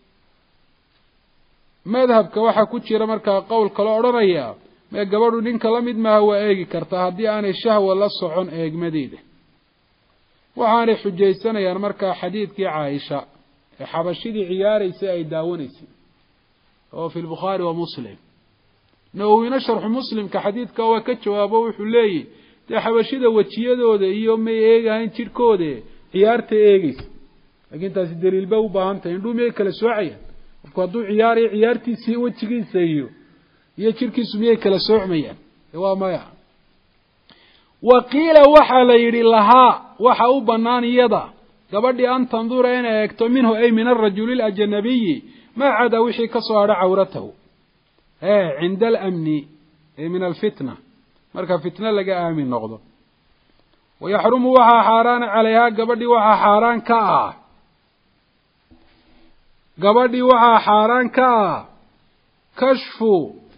madhabka waxaa ku jira markaa qowl kale odhanaya mee gabadhu ninka la mid maaha waa eegi kartaa haddii aanay shahwa la socon eegmadeeda waxaanay xujaysanayaan markaa xadiidkii caaisha ee xabashidii ciyaaraysay ay daawanaysay oo fi lbukhaari wa muslim nawowina sharxu muslimka xadiidka waa ka jawaabo wuxuu leeyahy dee xabashida wejiyadooda iyo may eegahayn jidhkooda ciyaarta eegeysa laakiin taasi daliil ba u baahan tahay indhuu miyay kala soocayaan qofku hadduu ciyaarayo ciyaartiisii wejigiisa iyo jidhkiisu miyay kala soocmayaan waa maya waqiila waxaa la yidhi lahaa waxa u bannaan iyada gabadhii an tandura inay eegto minhu ay min arajuli alajnabiyi maa cadaa wixii ka soo hadha cawratahu cinda alamni ay min alfitna marka fitna laga aamin noqdo wayaxrumu waxaa xaaraan calayhaa gabadhii waxaa xaaraan ka ah kashfu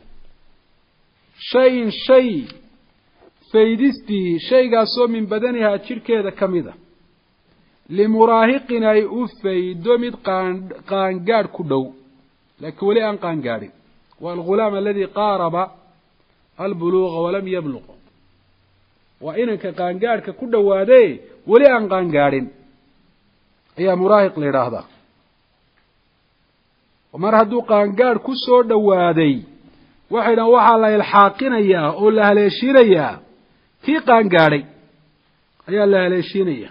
shayin shay faydistii shaygaasoo min badanihaa jidhkeeda ka mid a limuraahiqin ay u faydo mid qaangaadh ku dhow laakiin weli aan qaangaadhin waa algulaam aladi qaaraba albuluuqa walam yabluq waa inanka qaangaadhka ku dhowaade weli aan qaangaadhin ayaa muraahiq la yidhaahdaa mar hadduu qaangaadh ku soo dhowaaday waxay dhahan waxaa la ilxaaqinayaa oo la haleeshiinayaa kii qaangaadhay ayaa la haleeshiinaya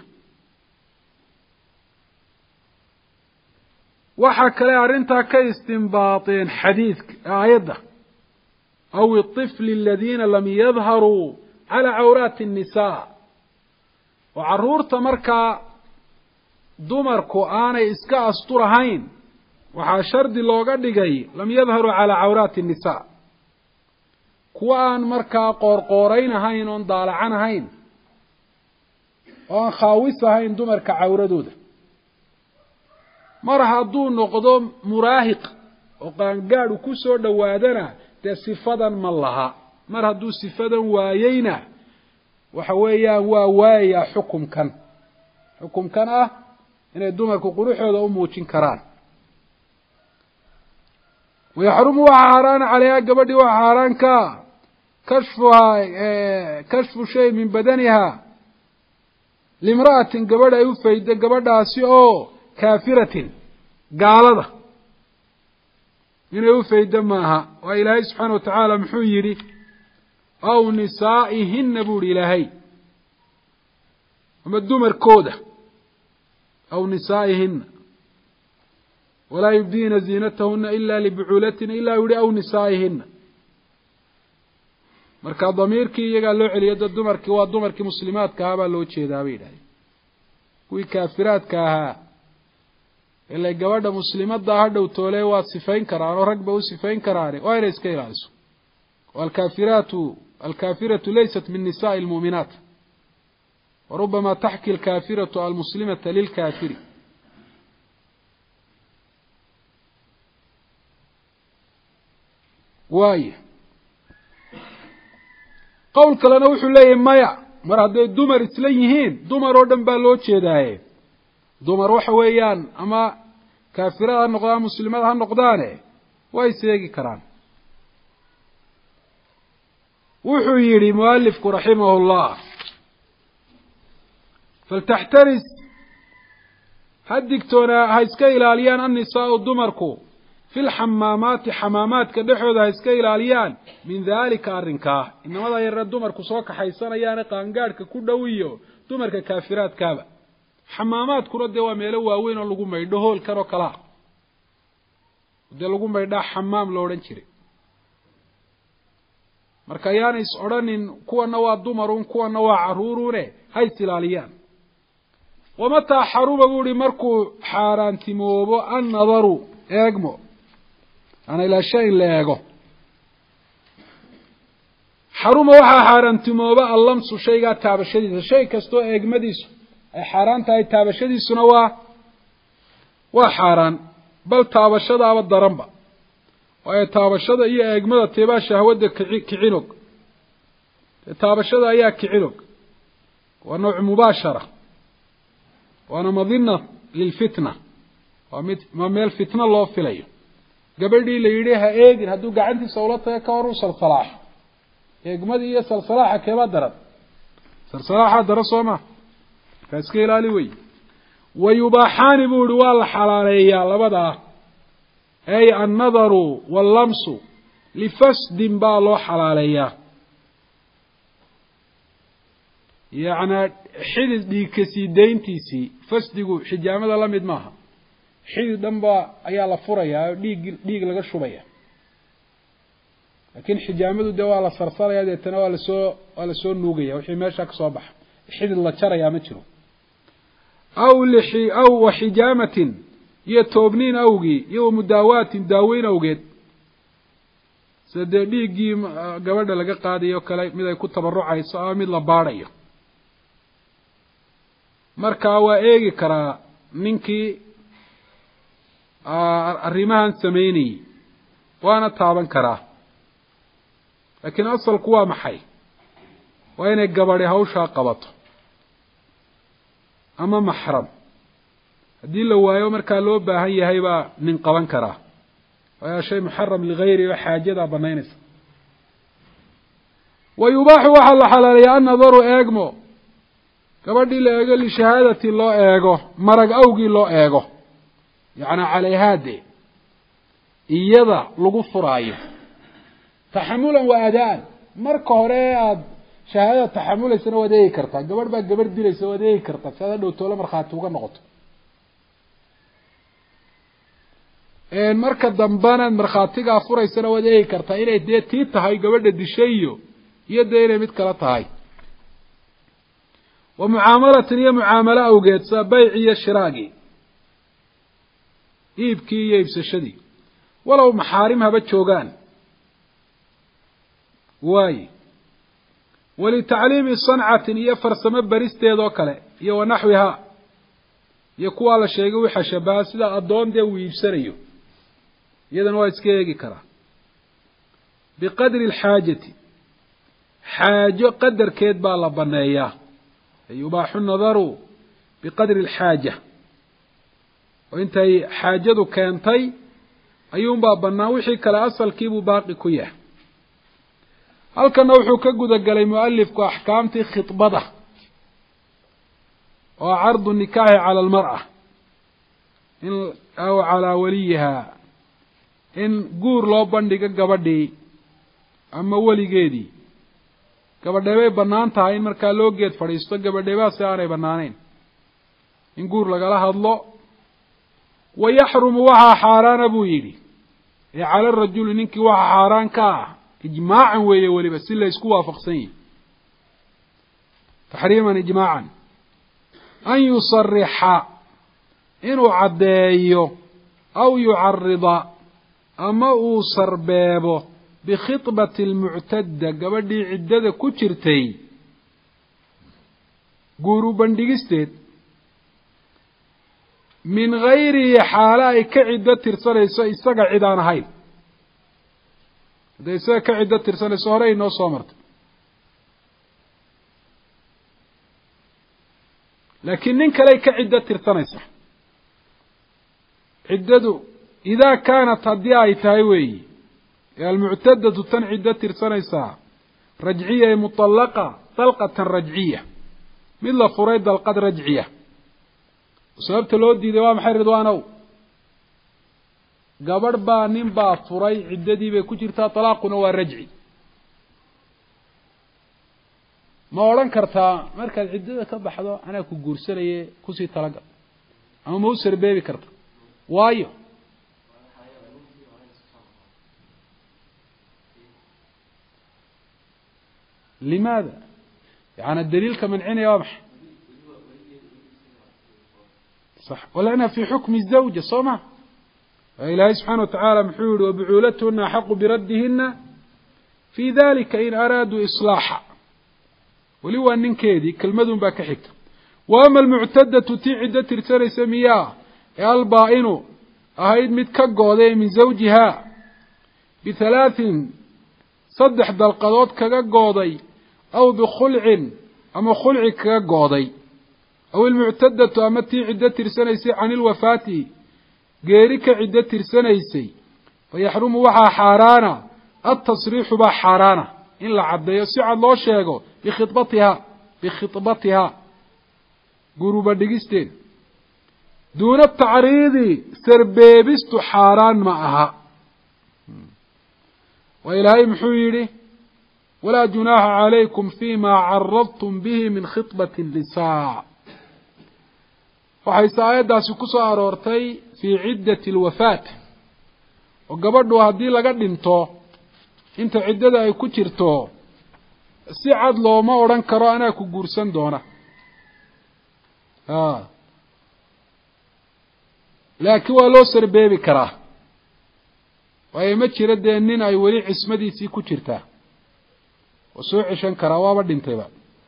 waxaa kale arrintaa ka istinbaateen xadiidka aayadda aw iطifli aladiina lam yadharuu calaa cawraati الnisaa oo carruurta markaa dumarku aanay iska asturahayn waxaa shardi looga dhigay lam yadharuu calaa cawraati الnisaa kuwa aan markaa qoorqoorayn ahayn oon daalacan ahayn oo aan khaawis ahayn dumarka cawradooda mar hadduu noqdo muraahiq oo qaangaadhu ku soo dhowaadana dee sifadan ma laha mar hadduu sifadan waayeyna waxa weeyaan waa waayayaa xukumkan ah inay dumarku quruxooda u muujin karaan wayaxrumu waxaa xaaraan calayhaa gabadhii waxaa xaaraan ka kashfu shay min badaniha limra'atin gabadh ay u faydo gabadhaasi oo kaafiratin gaalada inay u faydo maaha waa ilaahay subxaana watacaala muxuu yidhi aw nisaa'ihinna buu ihi ilaahay ama dumarkooda aw nisaa'ihinna walaa yubdiina ziinatahuna ila libucuulatina ilaa u yihi aw nisaa'ihinna marka damiirkii iyagaa loo celiyo da dumarkii waa dumarkii muslimaadka ahaa baa loo jeedaa bay yidhahdeen kuwii kaafiraadka ahaa ilaa gabadha muslimadda ha dhow toole waa sifayn karaan oo rag ba u sifayn karaane waa inay iska ilaaliso alkaafiratu laysat min nisaai almu'minaat warubama taxki alkaafiratu almuslimata lilkaafiri waaya qowl kalena wuxuu leeyahay maya mar hadday dumar isla yihiin dumar oo dhan baa loo jeedaaye dumar waxa weeyaan ama kaafirada ha noqdaan muslimada ha noqdaane way seegi karaan wuxuu yidhi mualifku raximahu llah faltaxtaris ha digtoonaa ha iska ilaaliyaan annisaau dumarku fi lxamaamaati xamaamaadka dhexooda ha iska ilaaliyaan min daalika arrinkaa inamada yarre dumarku soo kaxaysanayaane qaangaadhka ku dhow iyo dumarka kaafiraadkaaba xamaamaadkuna dee waa meelo waaweyn oo lagu maydho hoolkan oo kalaa dee lagu maydhaa xamaam lo odhan jiray marka ayaana is odhanin kuwana waa dumarun kuwana waa carruurune ha is ilaaliyaan wamataa xaruma buu ihi markuu xaaraantimoobo annadaru eegmo yaana ilaa shay in la eego xaruma waxaa xaaraantimooba allamsu shaygaa taabashadiisa shay kastoo eegmadiisu ay xaaraan tahay taabashadiisuna waa xaaraan bal taabashadaaba daranba waayo taabashada iyo eegmada teebaa shahwadda kicinog taabashada ayaa kicinog waa nooc mubaashara waana madina lilfitna waa meel fitna loo filayo gabadhii la yidhi ha eegin hadduu gacantiisa ula taga ka hor u salsalaaxo eegmadii iyo salsalaaxa keebaa daran salsalaaxaa daran soo maa kaa iska ilaali wey wayubaaxaani buu ihi waa la xalaaleeyaa labadaa ay annadaru wallamsu lifasdin baa loo xalaaleeyaa yacnaa xidid dhiig kasii dayntiisii fasdigu xijaamada la mid maaha xidid dhan baa ayaa la furayaa oo dhiig laga shubaya laakiin xijaamadu dee waa la sarsaraya deetana waa lasoo nuugaya wixii meesha ka soo baxa xidid la jarayaa ma jiro aw wa xijaamatin iyo toobniin awgii iyo wa mudaawaatin daaweyn awgeed sida dee dhiiggii gabadha laga qaadayo kale mid ay ku tabarucayso ama mid la baadhayo markaa waa eegi karaa ninkii arrimahan samaynayey waana taaban karaa laakiin asalku waa maxay waa inay gabadhi hawshaa qabato ama maxram haddii la waayo markaa loo baahan yahay baa nin qaban karaa waayaa shay muxaram ligayri oo xaajadaa banaynaysa wa yubaaxu waxaa la xalaaleeyaa annadaru eegmo gabadhii la eego lishahaadati loo eego marag awgii loo eego yacnaa calayhaade iyada lagu furaayo taxamulan wa adaan marka hore aada shahaadada taxamulaysana waad eegi kartaa gabadh baa gabadh dilaysa waad eegi kartaa si aad hadhow toole markhaati uga noqoto marka dambanaad markhaatigaa furaysana waad eegi kartaa inay dee tii tahay gabadha dishay iyo dee inay mid kala tahay ومعاملة هي معاملة أوجد بيع شراقي إيبكي يبس الشدي ولو محارمها بتشوغان واي ولتعليم الصنعة هي فرسمة بريستي ذوكله هي ونحوها يكوى على شيء وحشبها سلا أدون دي ويبسريو يدن وايسكيجي كرا بقدر الحاجة حاجة قدر كيد بالا بنايا يباح النظر بقدر الحاجة وانت حاجة كانتي أيوم بابنا وحي كلا أصل كيبو باقي كويه هل كان وحو كقود قال مؤلف كأحكامتي خطبضة وعرض النكاح على المرأة أو على وليها إن قور لو بندق قبدي أما ولي قيدي قبدي بي بنانتها إن مركا لو قيد فريستو قبدي بي سياري بنانين إن قور لقالها الله ويحرم وحا حاران أبو يدي على الرجل ننكي وحا حاران كاه إجماعا ولي بس إلا يسكوا فقسين تحريما إجماعا أن يصرح إنه عدايو أو يعرض أما أوصر بابه بخطبة المعتدة قبل عدة كترتي قورو بندقستيت من غير حالاء كعدة ترسل إستقع عدان هاي هذا يساك عدة ترسل سهرين نو صامرت لكن ننك ليك عدة ترسل عدة إذا كانت هدية تايوي المعتدة تن عدة ترسل رجعية مطلقة طلقة رجعية مثل فريد القد رجعية وسببت الودي دوام حرد وانو قبر با ننبا فري عددي بي كجرتا طلاقنا ورجعي ما وران كرتا مركز عدده كبخدو انا ku guursanay ku sii talaga ama ma u sarbeebi karta waayo لماذا يعني الدليل كمنعنا واضح صح ولنا في حكم الزوجة صمع إلهي سبحانه وتعالى محول وبعولتهن أحق بردهن في ذلك إن أرادوا إصلاحا ولو أن كيدي كلمة باك حكت وأما المعتدة تعدة ترسل سمياه البائن أهيد متكقوذي من زوجها بثلاث صدح دلقضات كقوذي أو بخلع أما خلع كقوذي أو المعتدة أما تعدة ترسل عن الوفاة غيرك عدة ترسنيسي فيحرم وحا حارانا التصريح با حارانا إن لعبد يسعى الله شيغو بخطبتها قروب الدقستين دون التعريض سربيبست حاران معها وإلهي محويري ولا جناح عليكم فيما عرضتم به من خطبة النساء وحيث آياداس كسو أرورتي في عدة الوفاة وقبضوا هدي لقد انت عدة اي كترتو سعد لو ما أوران كرا أنا كقرسان دونا لكن ولو سربيبي كرا وأي متشرد دينين أي ولي عسمدي سي كترتا وسوء عشان كرا وابد انتبا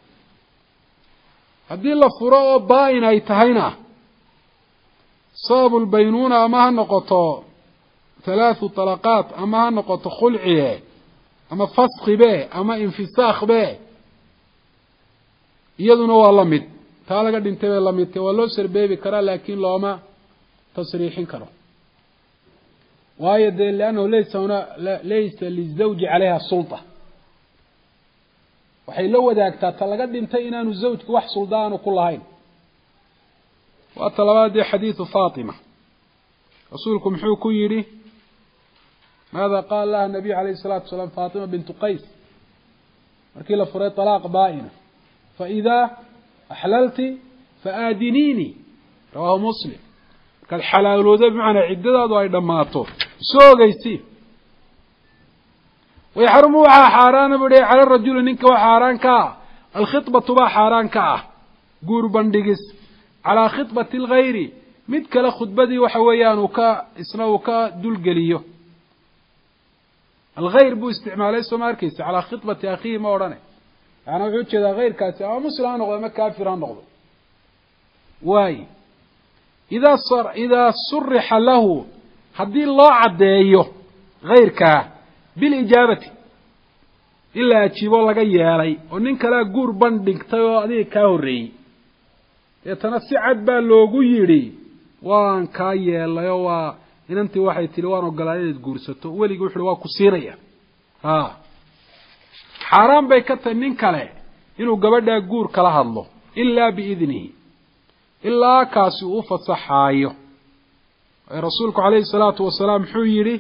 هدي الله فراء باين اي تهينا صاب البينونة أما هنقطة 3 طلقات أما هنقطة خلعية أما فسخ به أما انفساخ به يدنا والله مد تعالى قد انتبه الله مد ولو سربيبي كرا لكن لو ما تصريحين كرا وآية لأنه ليس للزوج عليها السلطة وحي لو ذاك تعالى قد انتهينا الزوج كوح سلطان وكل هين وأطلبات حديث فاطمة رسولكم حوكو يري ماذا قال لها النبي عليه الصلاة والسلام فاطمة بنت قيس مركي فريد طلاق بائنة فإذا أحللت فآدنيني رواه مسلم كالحلال وذا بمعنى عدد وأيضا ماتو سوغيسي ويحرموها حاران بدي على الرجل ننك وحاران كا الخطبة با حاران كا guur bandhigis calaa khidbati alghayri mid kale khudbadii waxa weeyaan isna uu ka dulgeliyo alghayr buu isticmaalay soo ma arkaysa calaa khidbati akhiihi ma odhane yaani wuxuu jeedaa hayrkaasi ama muslim ha noqdo ama kaafir ha noqdo waayo idaa surixa lahu haddii loo caddeeyo hayrkaa bilijaabati in la ajiibo laga yeelay oo nin kalea guur bandhigtay oo adiga kaa horreeyey deetana si cad baa loogu yidhi waan kaa yeelay oo waa inantii waxay tihi waan ogolaa inaad guursato weligii wuxuuhi waa ku siinaya xaaraan bay ka tahay nin kale inuu gabadhaa guur kala hadlo ilaa biidnihi ilaa kaasi uu fasaxaayo rasuulku calayhi salaatu wasalaam muxuu yidhi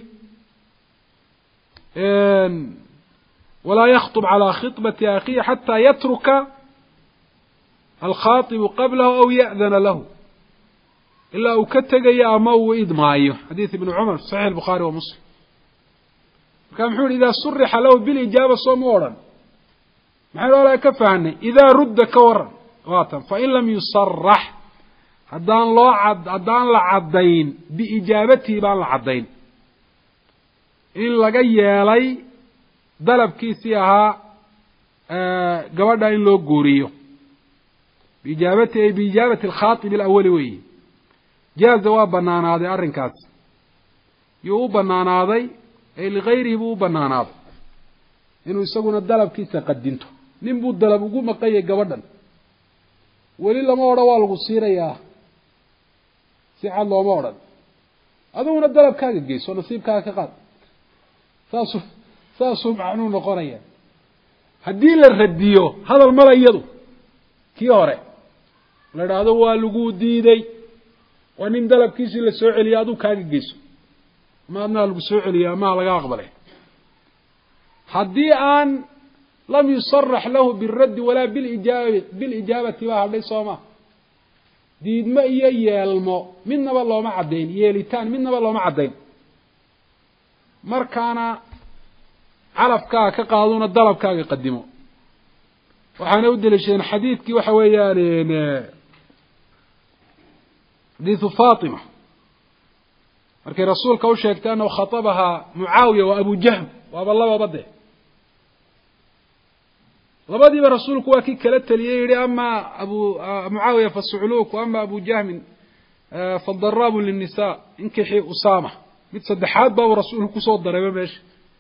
walaa yakhtub calaa khidbati akhiihi xataa yatruka alkhaatibu qablahu aw ya'dana lahu ilaa uu ka tegayo ama uu idmaayo xadiid ibni cumar fi saxiix albukhaari wa muslim markaa muxuu yihi idaa surixa lahu bilijaaba soo ma odhan maxaynu alaa ka fahanay idaa rudda ka waran waatan fain lam yusarax haddaan la caddayn biijaabatihi baan la caddayn in laga yeelay dalabkiisii ahaa gabadha in loo guuriyo biijaabati ay biijaabati alkhaatib alawali weyi jaaza waa banaanaaday arrinkaas yuu u banaanaaday ee ligayrihi buu u banaanaaday inuu isaguna dalabkiisa qadinto nin buu dalab ugu maqanyay gabadhan weli lama odhan waa lagu siinayaa si cad looma odhan adiguna dalabkaaga geyso nasiibkaaga ka qaad saasuu macnuu noqonaya haddii la radiyo hadal mala iyadu kii hore la idhaahdo waa lagu diiday waa nin dalabkiisii la soo celiya aduu kaaga geyso ama adnaa lagu soo celiya amaa laga aqbalay haddii aan lam yusarax lahu biraddi walaa bilijaabati baa hadhay sooma diidmo iyo yeelmo midnaba looma caddayn yeelitaan midnaba looma caddayn markaana calafkaaga ka qaaduna dalabkaaga qadimo waxaana u daliishadeen xadiidkii waxa weeyaan xadiidu faatima markay rasuulka u sheegtay annahu khatabahaa mucaawiya wa abu jahm waaba lababa dee labadiiba rasuulku waa kii kala teliyey yihi ama mucaawiya fasucluuk ama abu jahmin fadaraabu linnisaa inkixii usaama mid saddexaad baabu rasuulku kusoo darayba meesha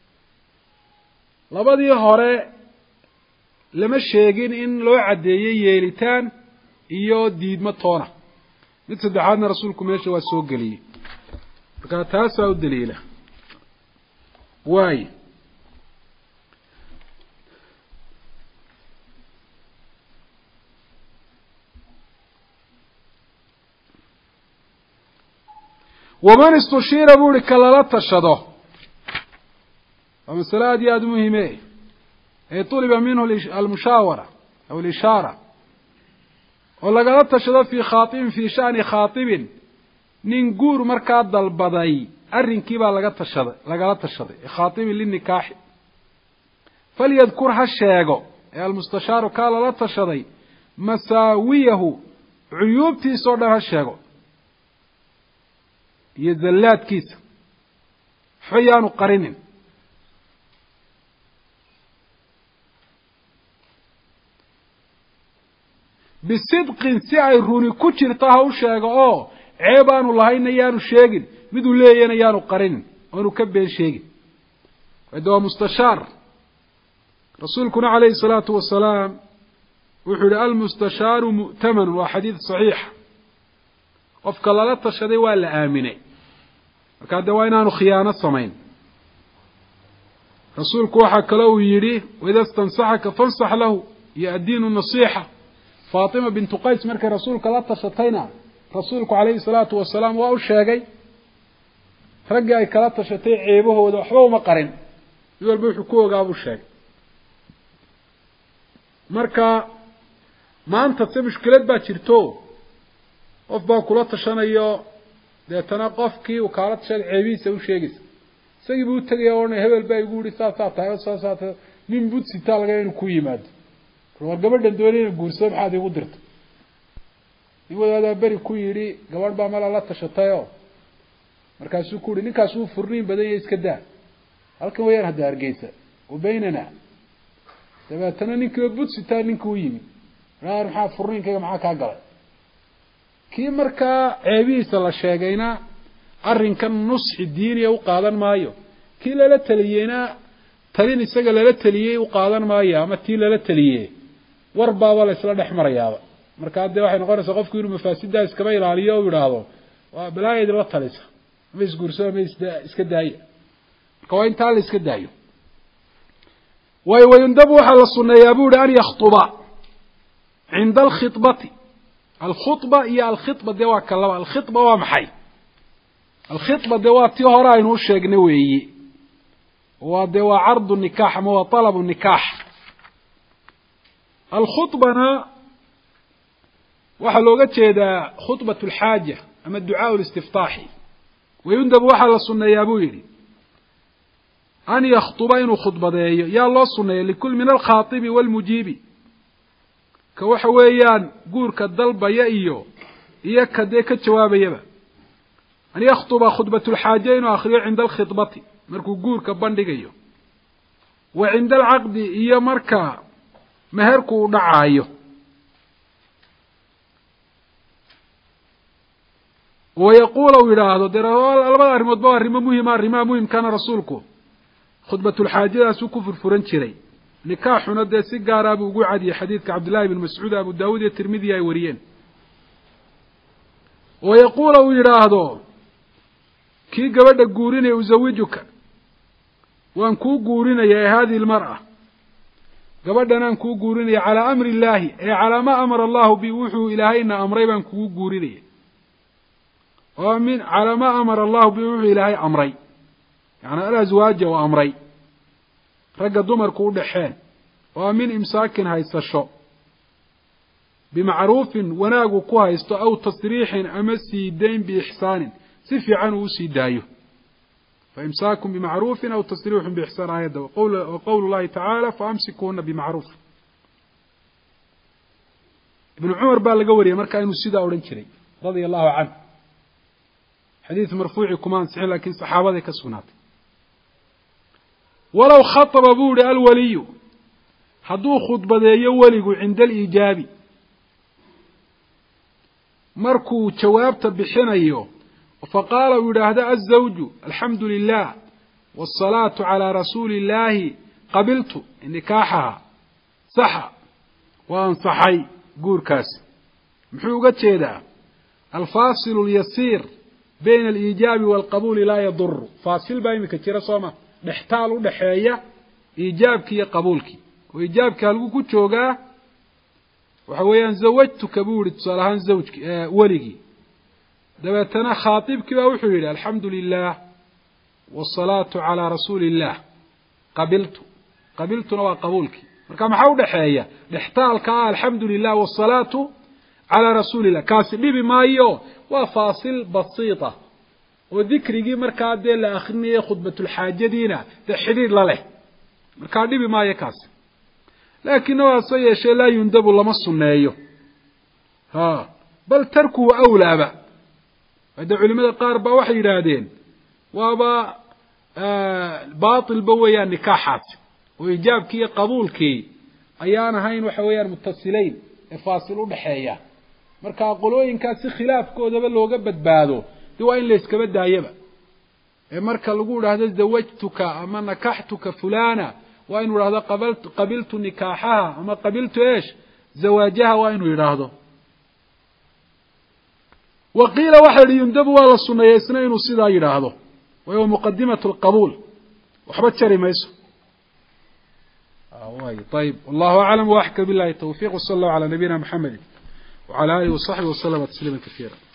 labadii hore lama sheegin in loo caddeeyey yeelitaan iyo diidmo toona mid saddexaadna rasuulku meesha waa soo geliyey markaa taasaa u daliila waayo waman istushiira buu ihi ka lala tashado waa masale aad iyo aada muhime ee tuliba minhu almushaawara aw alishaara oo lagala tashado fii khaaibin fii shani khaatibin nin guur markaa dalbaday arrinkii baa lagala tashaday khaatibin linikaaxi falyadkur ha sheego ee almustashaaru kaa lala tashaday masaawiyahu cuyuubtiisao dhan ha sheego iyo zallaadkiisa waxba yaanu qarinin bisidqin si ay runi ku jirto ha u sheego oo ceeb aanu lahayna yaanu sheegin miduu leeyana yaanu qarinin oanu ka been sheegin de waa mustashaar rasuulkuna calayhi salaatu wasalaam wuxuu yihi almustashaaru mu'tamanun waa xadiid saxiixa qofka lala tashaday waa la aaminay markaa de waa inaanu khiyaano samayn rasuulku waxaa kale uu yidhi waida stansaxaka fansax lahu iyo addiinu nasiixa faatima bintu qays markay rasuulka la tashatayna rasuulku calayhi salaatu wasalaam waa u sheegay raggii ay kala tashatay ceebahooda waxba uma qarin mid walba wuxuu ku ogaabuu sheegay marka maanta se mushkilad baa jirto qof baa kula tashanayo deetana qofkii uu kaala tashaday ceebihiisa u sheegaysa isagii buu u tegaya ohanay hebel baa igu yihi saasaa tahay o saasaa tahay nin budsitaa laga inuu ku yimaado war gabadhan doonay ina guursado maxaad igu dirta in wadaada beri ku yidhi gabadh baa mala la tashatayoo markaasuu ku yihi ninkaas uu furniin badan yahay iska daa halkan wayaan hadda Hargeysa oo baynana dabeetana ninkii budsitaa ninkii u yimi raar maxaa furniinkayga maxaa kaa galay kii markaa ceebihiisa la sheegayna arrinkan nusxi diiniya u qaadan maayo kii lala taliyeyna talin isaga lala taliyey u qaadan maayo ama tii lala taliyey war baaba la isla dhex marayaaba markaa dee waxay noqonaysaa qofku inuu mafaasidaa iskaba ilaaliyo oo yidhaahdo waa balaayad la talisa ma isguursado ma iska daaya marka waa intaa la iska daayo wayundabu waxaa la sunneeyaa buu yihi an yakhtuba cinda alkhitbati alkhutba iyo alkhitba dee waa ka laba alkhitba waa maxay alkhitba dee waa tii hore aynu u sheegnay weeyi waa dee waa cardu nikaax ama waa talabu nikaax alkhutbana waxaa looga jeedaa khutbat alxaaja ama ducaa listiftaaxi wayundabu waxaa la sunneeyaa buu yidhi an yakhtuba inuu khudbadeeyo yaa loo sunneeya likul min alkhaatibi waalmujiibi ka waxa weeyaan guurka dalbaya iyo ka dee ka jawaabayaba an yakhtuba khudbatulxaaja inuu akhriyo cinda alkhitbati markuu guurka bandhigayo wa cinda alcaqdi iyo marka meherku u dhacaayo wayaquula uu yidhaahdo dee labada arrimoodba waa arrimo muhima arrimaha muhimkana rasuulku khudbatulxaajadaasuu ku furfuran jiray nikaaxuna dee si gaara buu ugu cadiyey xadiidka cabdillahi bn mascuud abu daawuud iyo tirmidi ay wariyeen wayaquula uu yidhaahdo kii gabadha guurinaya uzawijuka waan kuu guurinaya ee hadihi lmar'a gabadhanaan kuu guurinaya calaa amri illaahi ee calaa maa amara allahu bi wuxuu ilaahayna amray baan kugu guurinaya oo min calaa maa amara allahu bi wuxuu ilaahay amray yani alaswaaja oo amray ragga dumarku u dhaxeen oo min imsaakin haysasho bimacruufin wanaagu ku haysto aw tasriixin ama sii dayn biixsaanin si fiican uu usii daayo faimsaakun bimacruufin aw tasriixun biixsaan aayadda waqowlu llahi tacaala faamsikuuna bimacruuf ibnu cumar baa laga wariyey markaa inuu sidaa odhan jiray radia allahu canhu xadiid marfuuci kuma ansixin laakiin saxaabaday ka sugnaatay walow khataba buu yihi alwaliyu hadduu khudbadeeyo weligu cinda aliijaabi markuu jawaabta bixinayo faqaala uu yidhaahdo azawju alxamdu lilah waasalaatu calaa rasuuli illaahi qabiltu nikaaxaha saxa waa ansaxay guurkaasi muxuu uga jeedaa alfaasilu alyasiir bayna aliijaabi waalqabuuli laa yaduru faasil baa iminka jira sooma dhextaal u dhexeeya iijaabkii iyo qabuulkii oo iijaabkii halgu ku joogaa waxa weeyaan zawajtuka buu yihi tusaale ahaan zawjki weligii dabeetana khaatibkii baa wuxuu yidhi alxamdu lilah waasalaatu calaa rasuuli illah qabiltuna waa qabuulkii marka maxaa u dhexeeya dhextaalka ah alxamdu lilah waasalaatu calaa rasuuli illah kaasi dhibi maayo waa faasil basiita oo dikrigii markaa dee la akrinayay khudbatulxaajadiina dee xidhiir la leh markaa dhibi maayo kaasi laakiin waase yeeshee laa yundabu lama sunneeyo bal tarkuhu awlaaba hadda culimada qaar baa waxay yidhaahdeen waaba baatilba weeyaan nikaaxaasi oo ijaabkii iyo qabuulkii ayaan ahayn waxa weeyaan mutasilayn ee faasil u dhexeeya markaa qolooyinkaas si khilaafkoodaba looga badbaado dee waa in la iskaba daayaba ee marka lagu idhaahdo zawajtuka ama nakaxtuka fulana waa inuu idhahdo qabiltu nikaaxaha ama qabiltu eesh zawaajaha waa inuu yidhaahdo waqiila waxa yihi yundabu waa la suneeyey isna inuu sidaa yidhaahdo wahuwa muqadimatu lqabuul waxba jari mayso ayb wallahu aclam waaxka billahi tawfiq wsala allahu calaa nabiyina maxamedi wacala alihi wasaxbihi waslama tasliima kasiira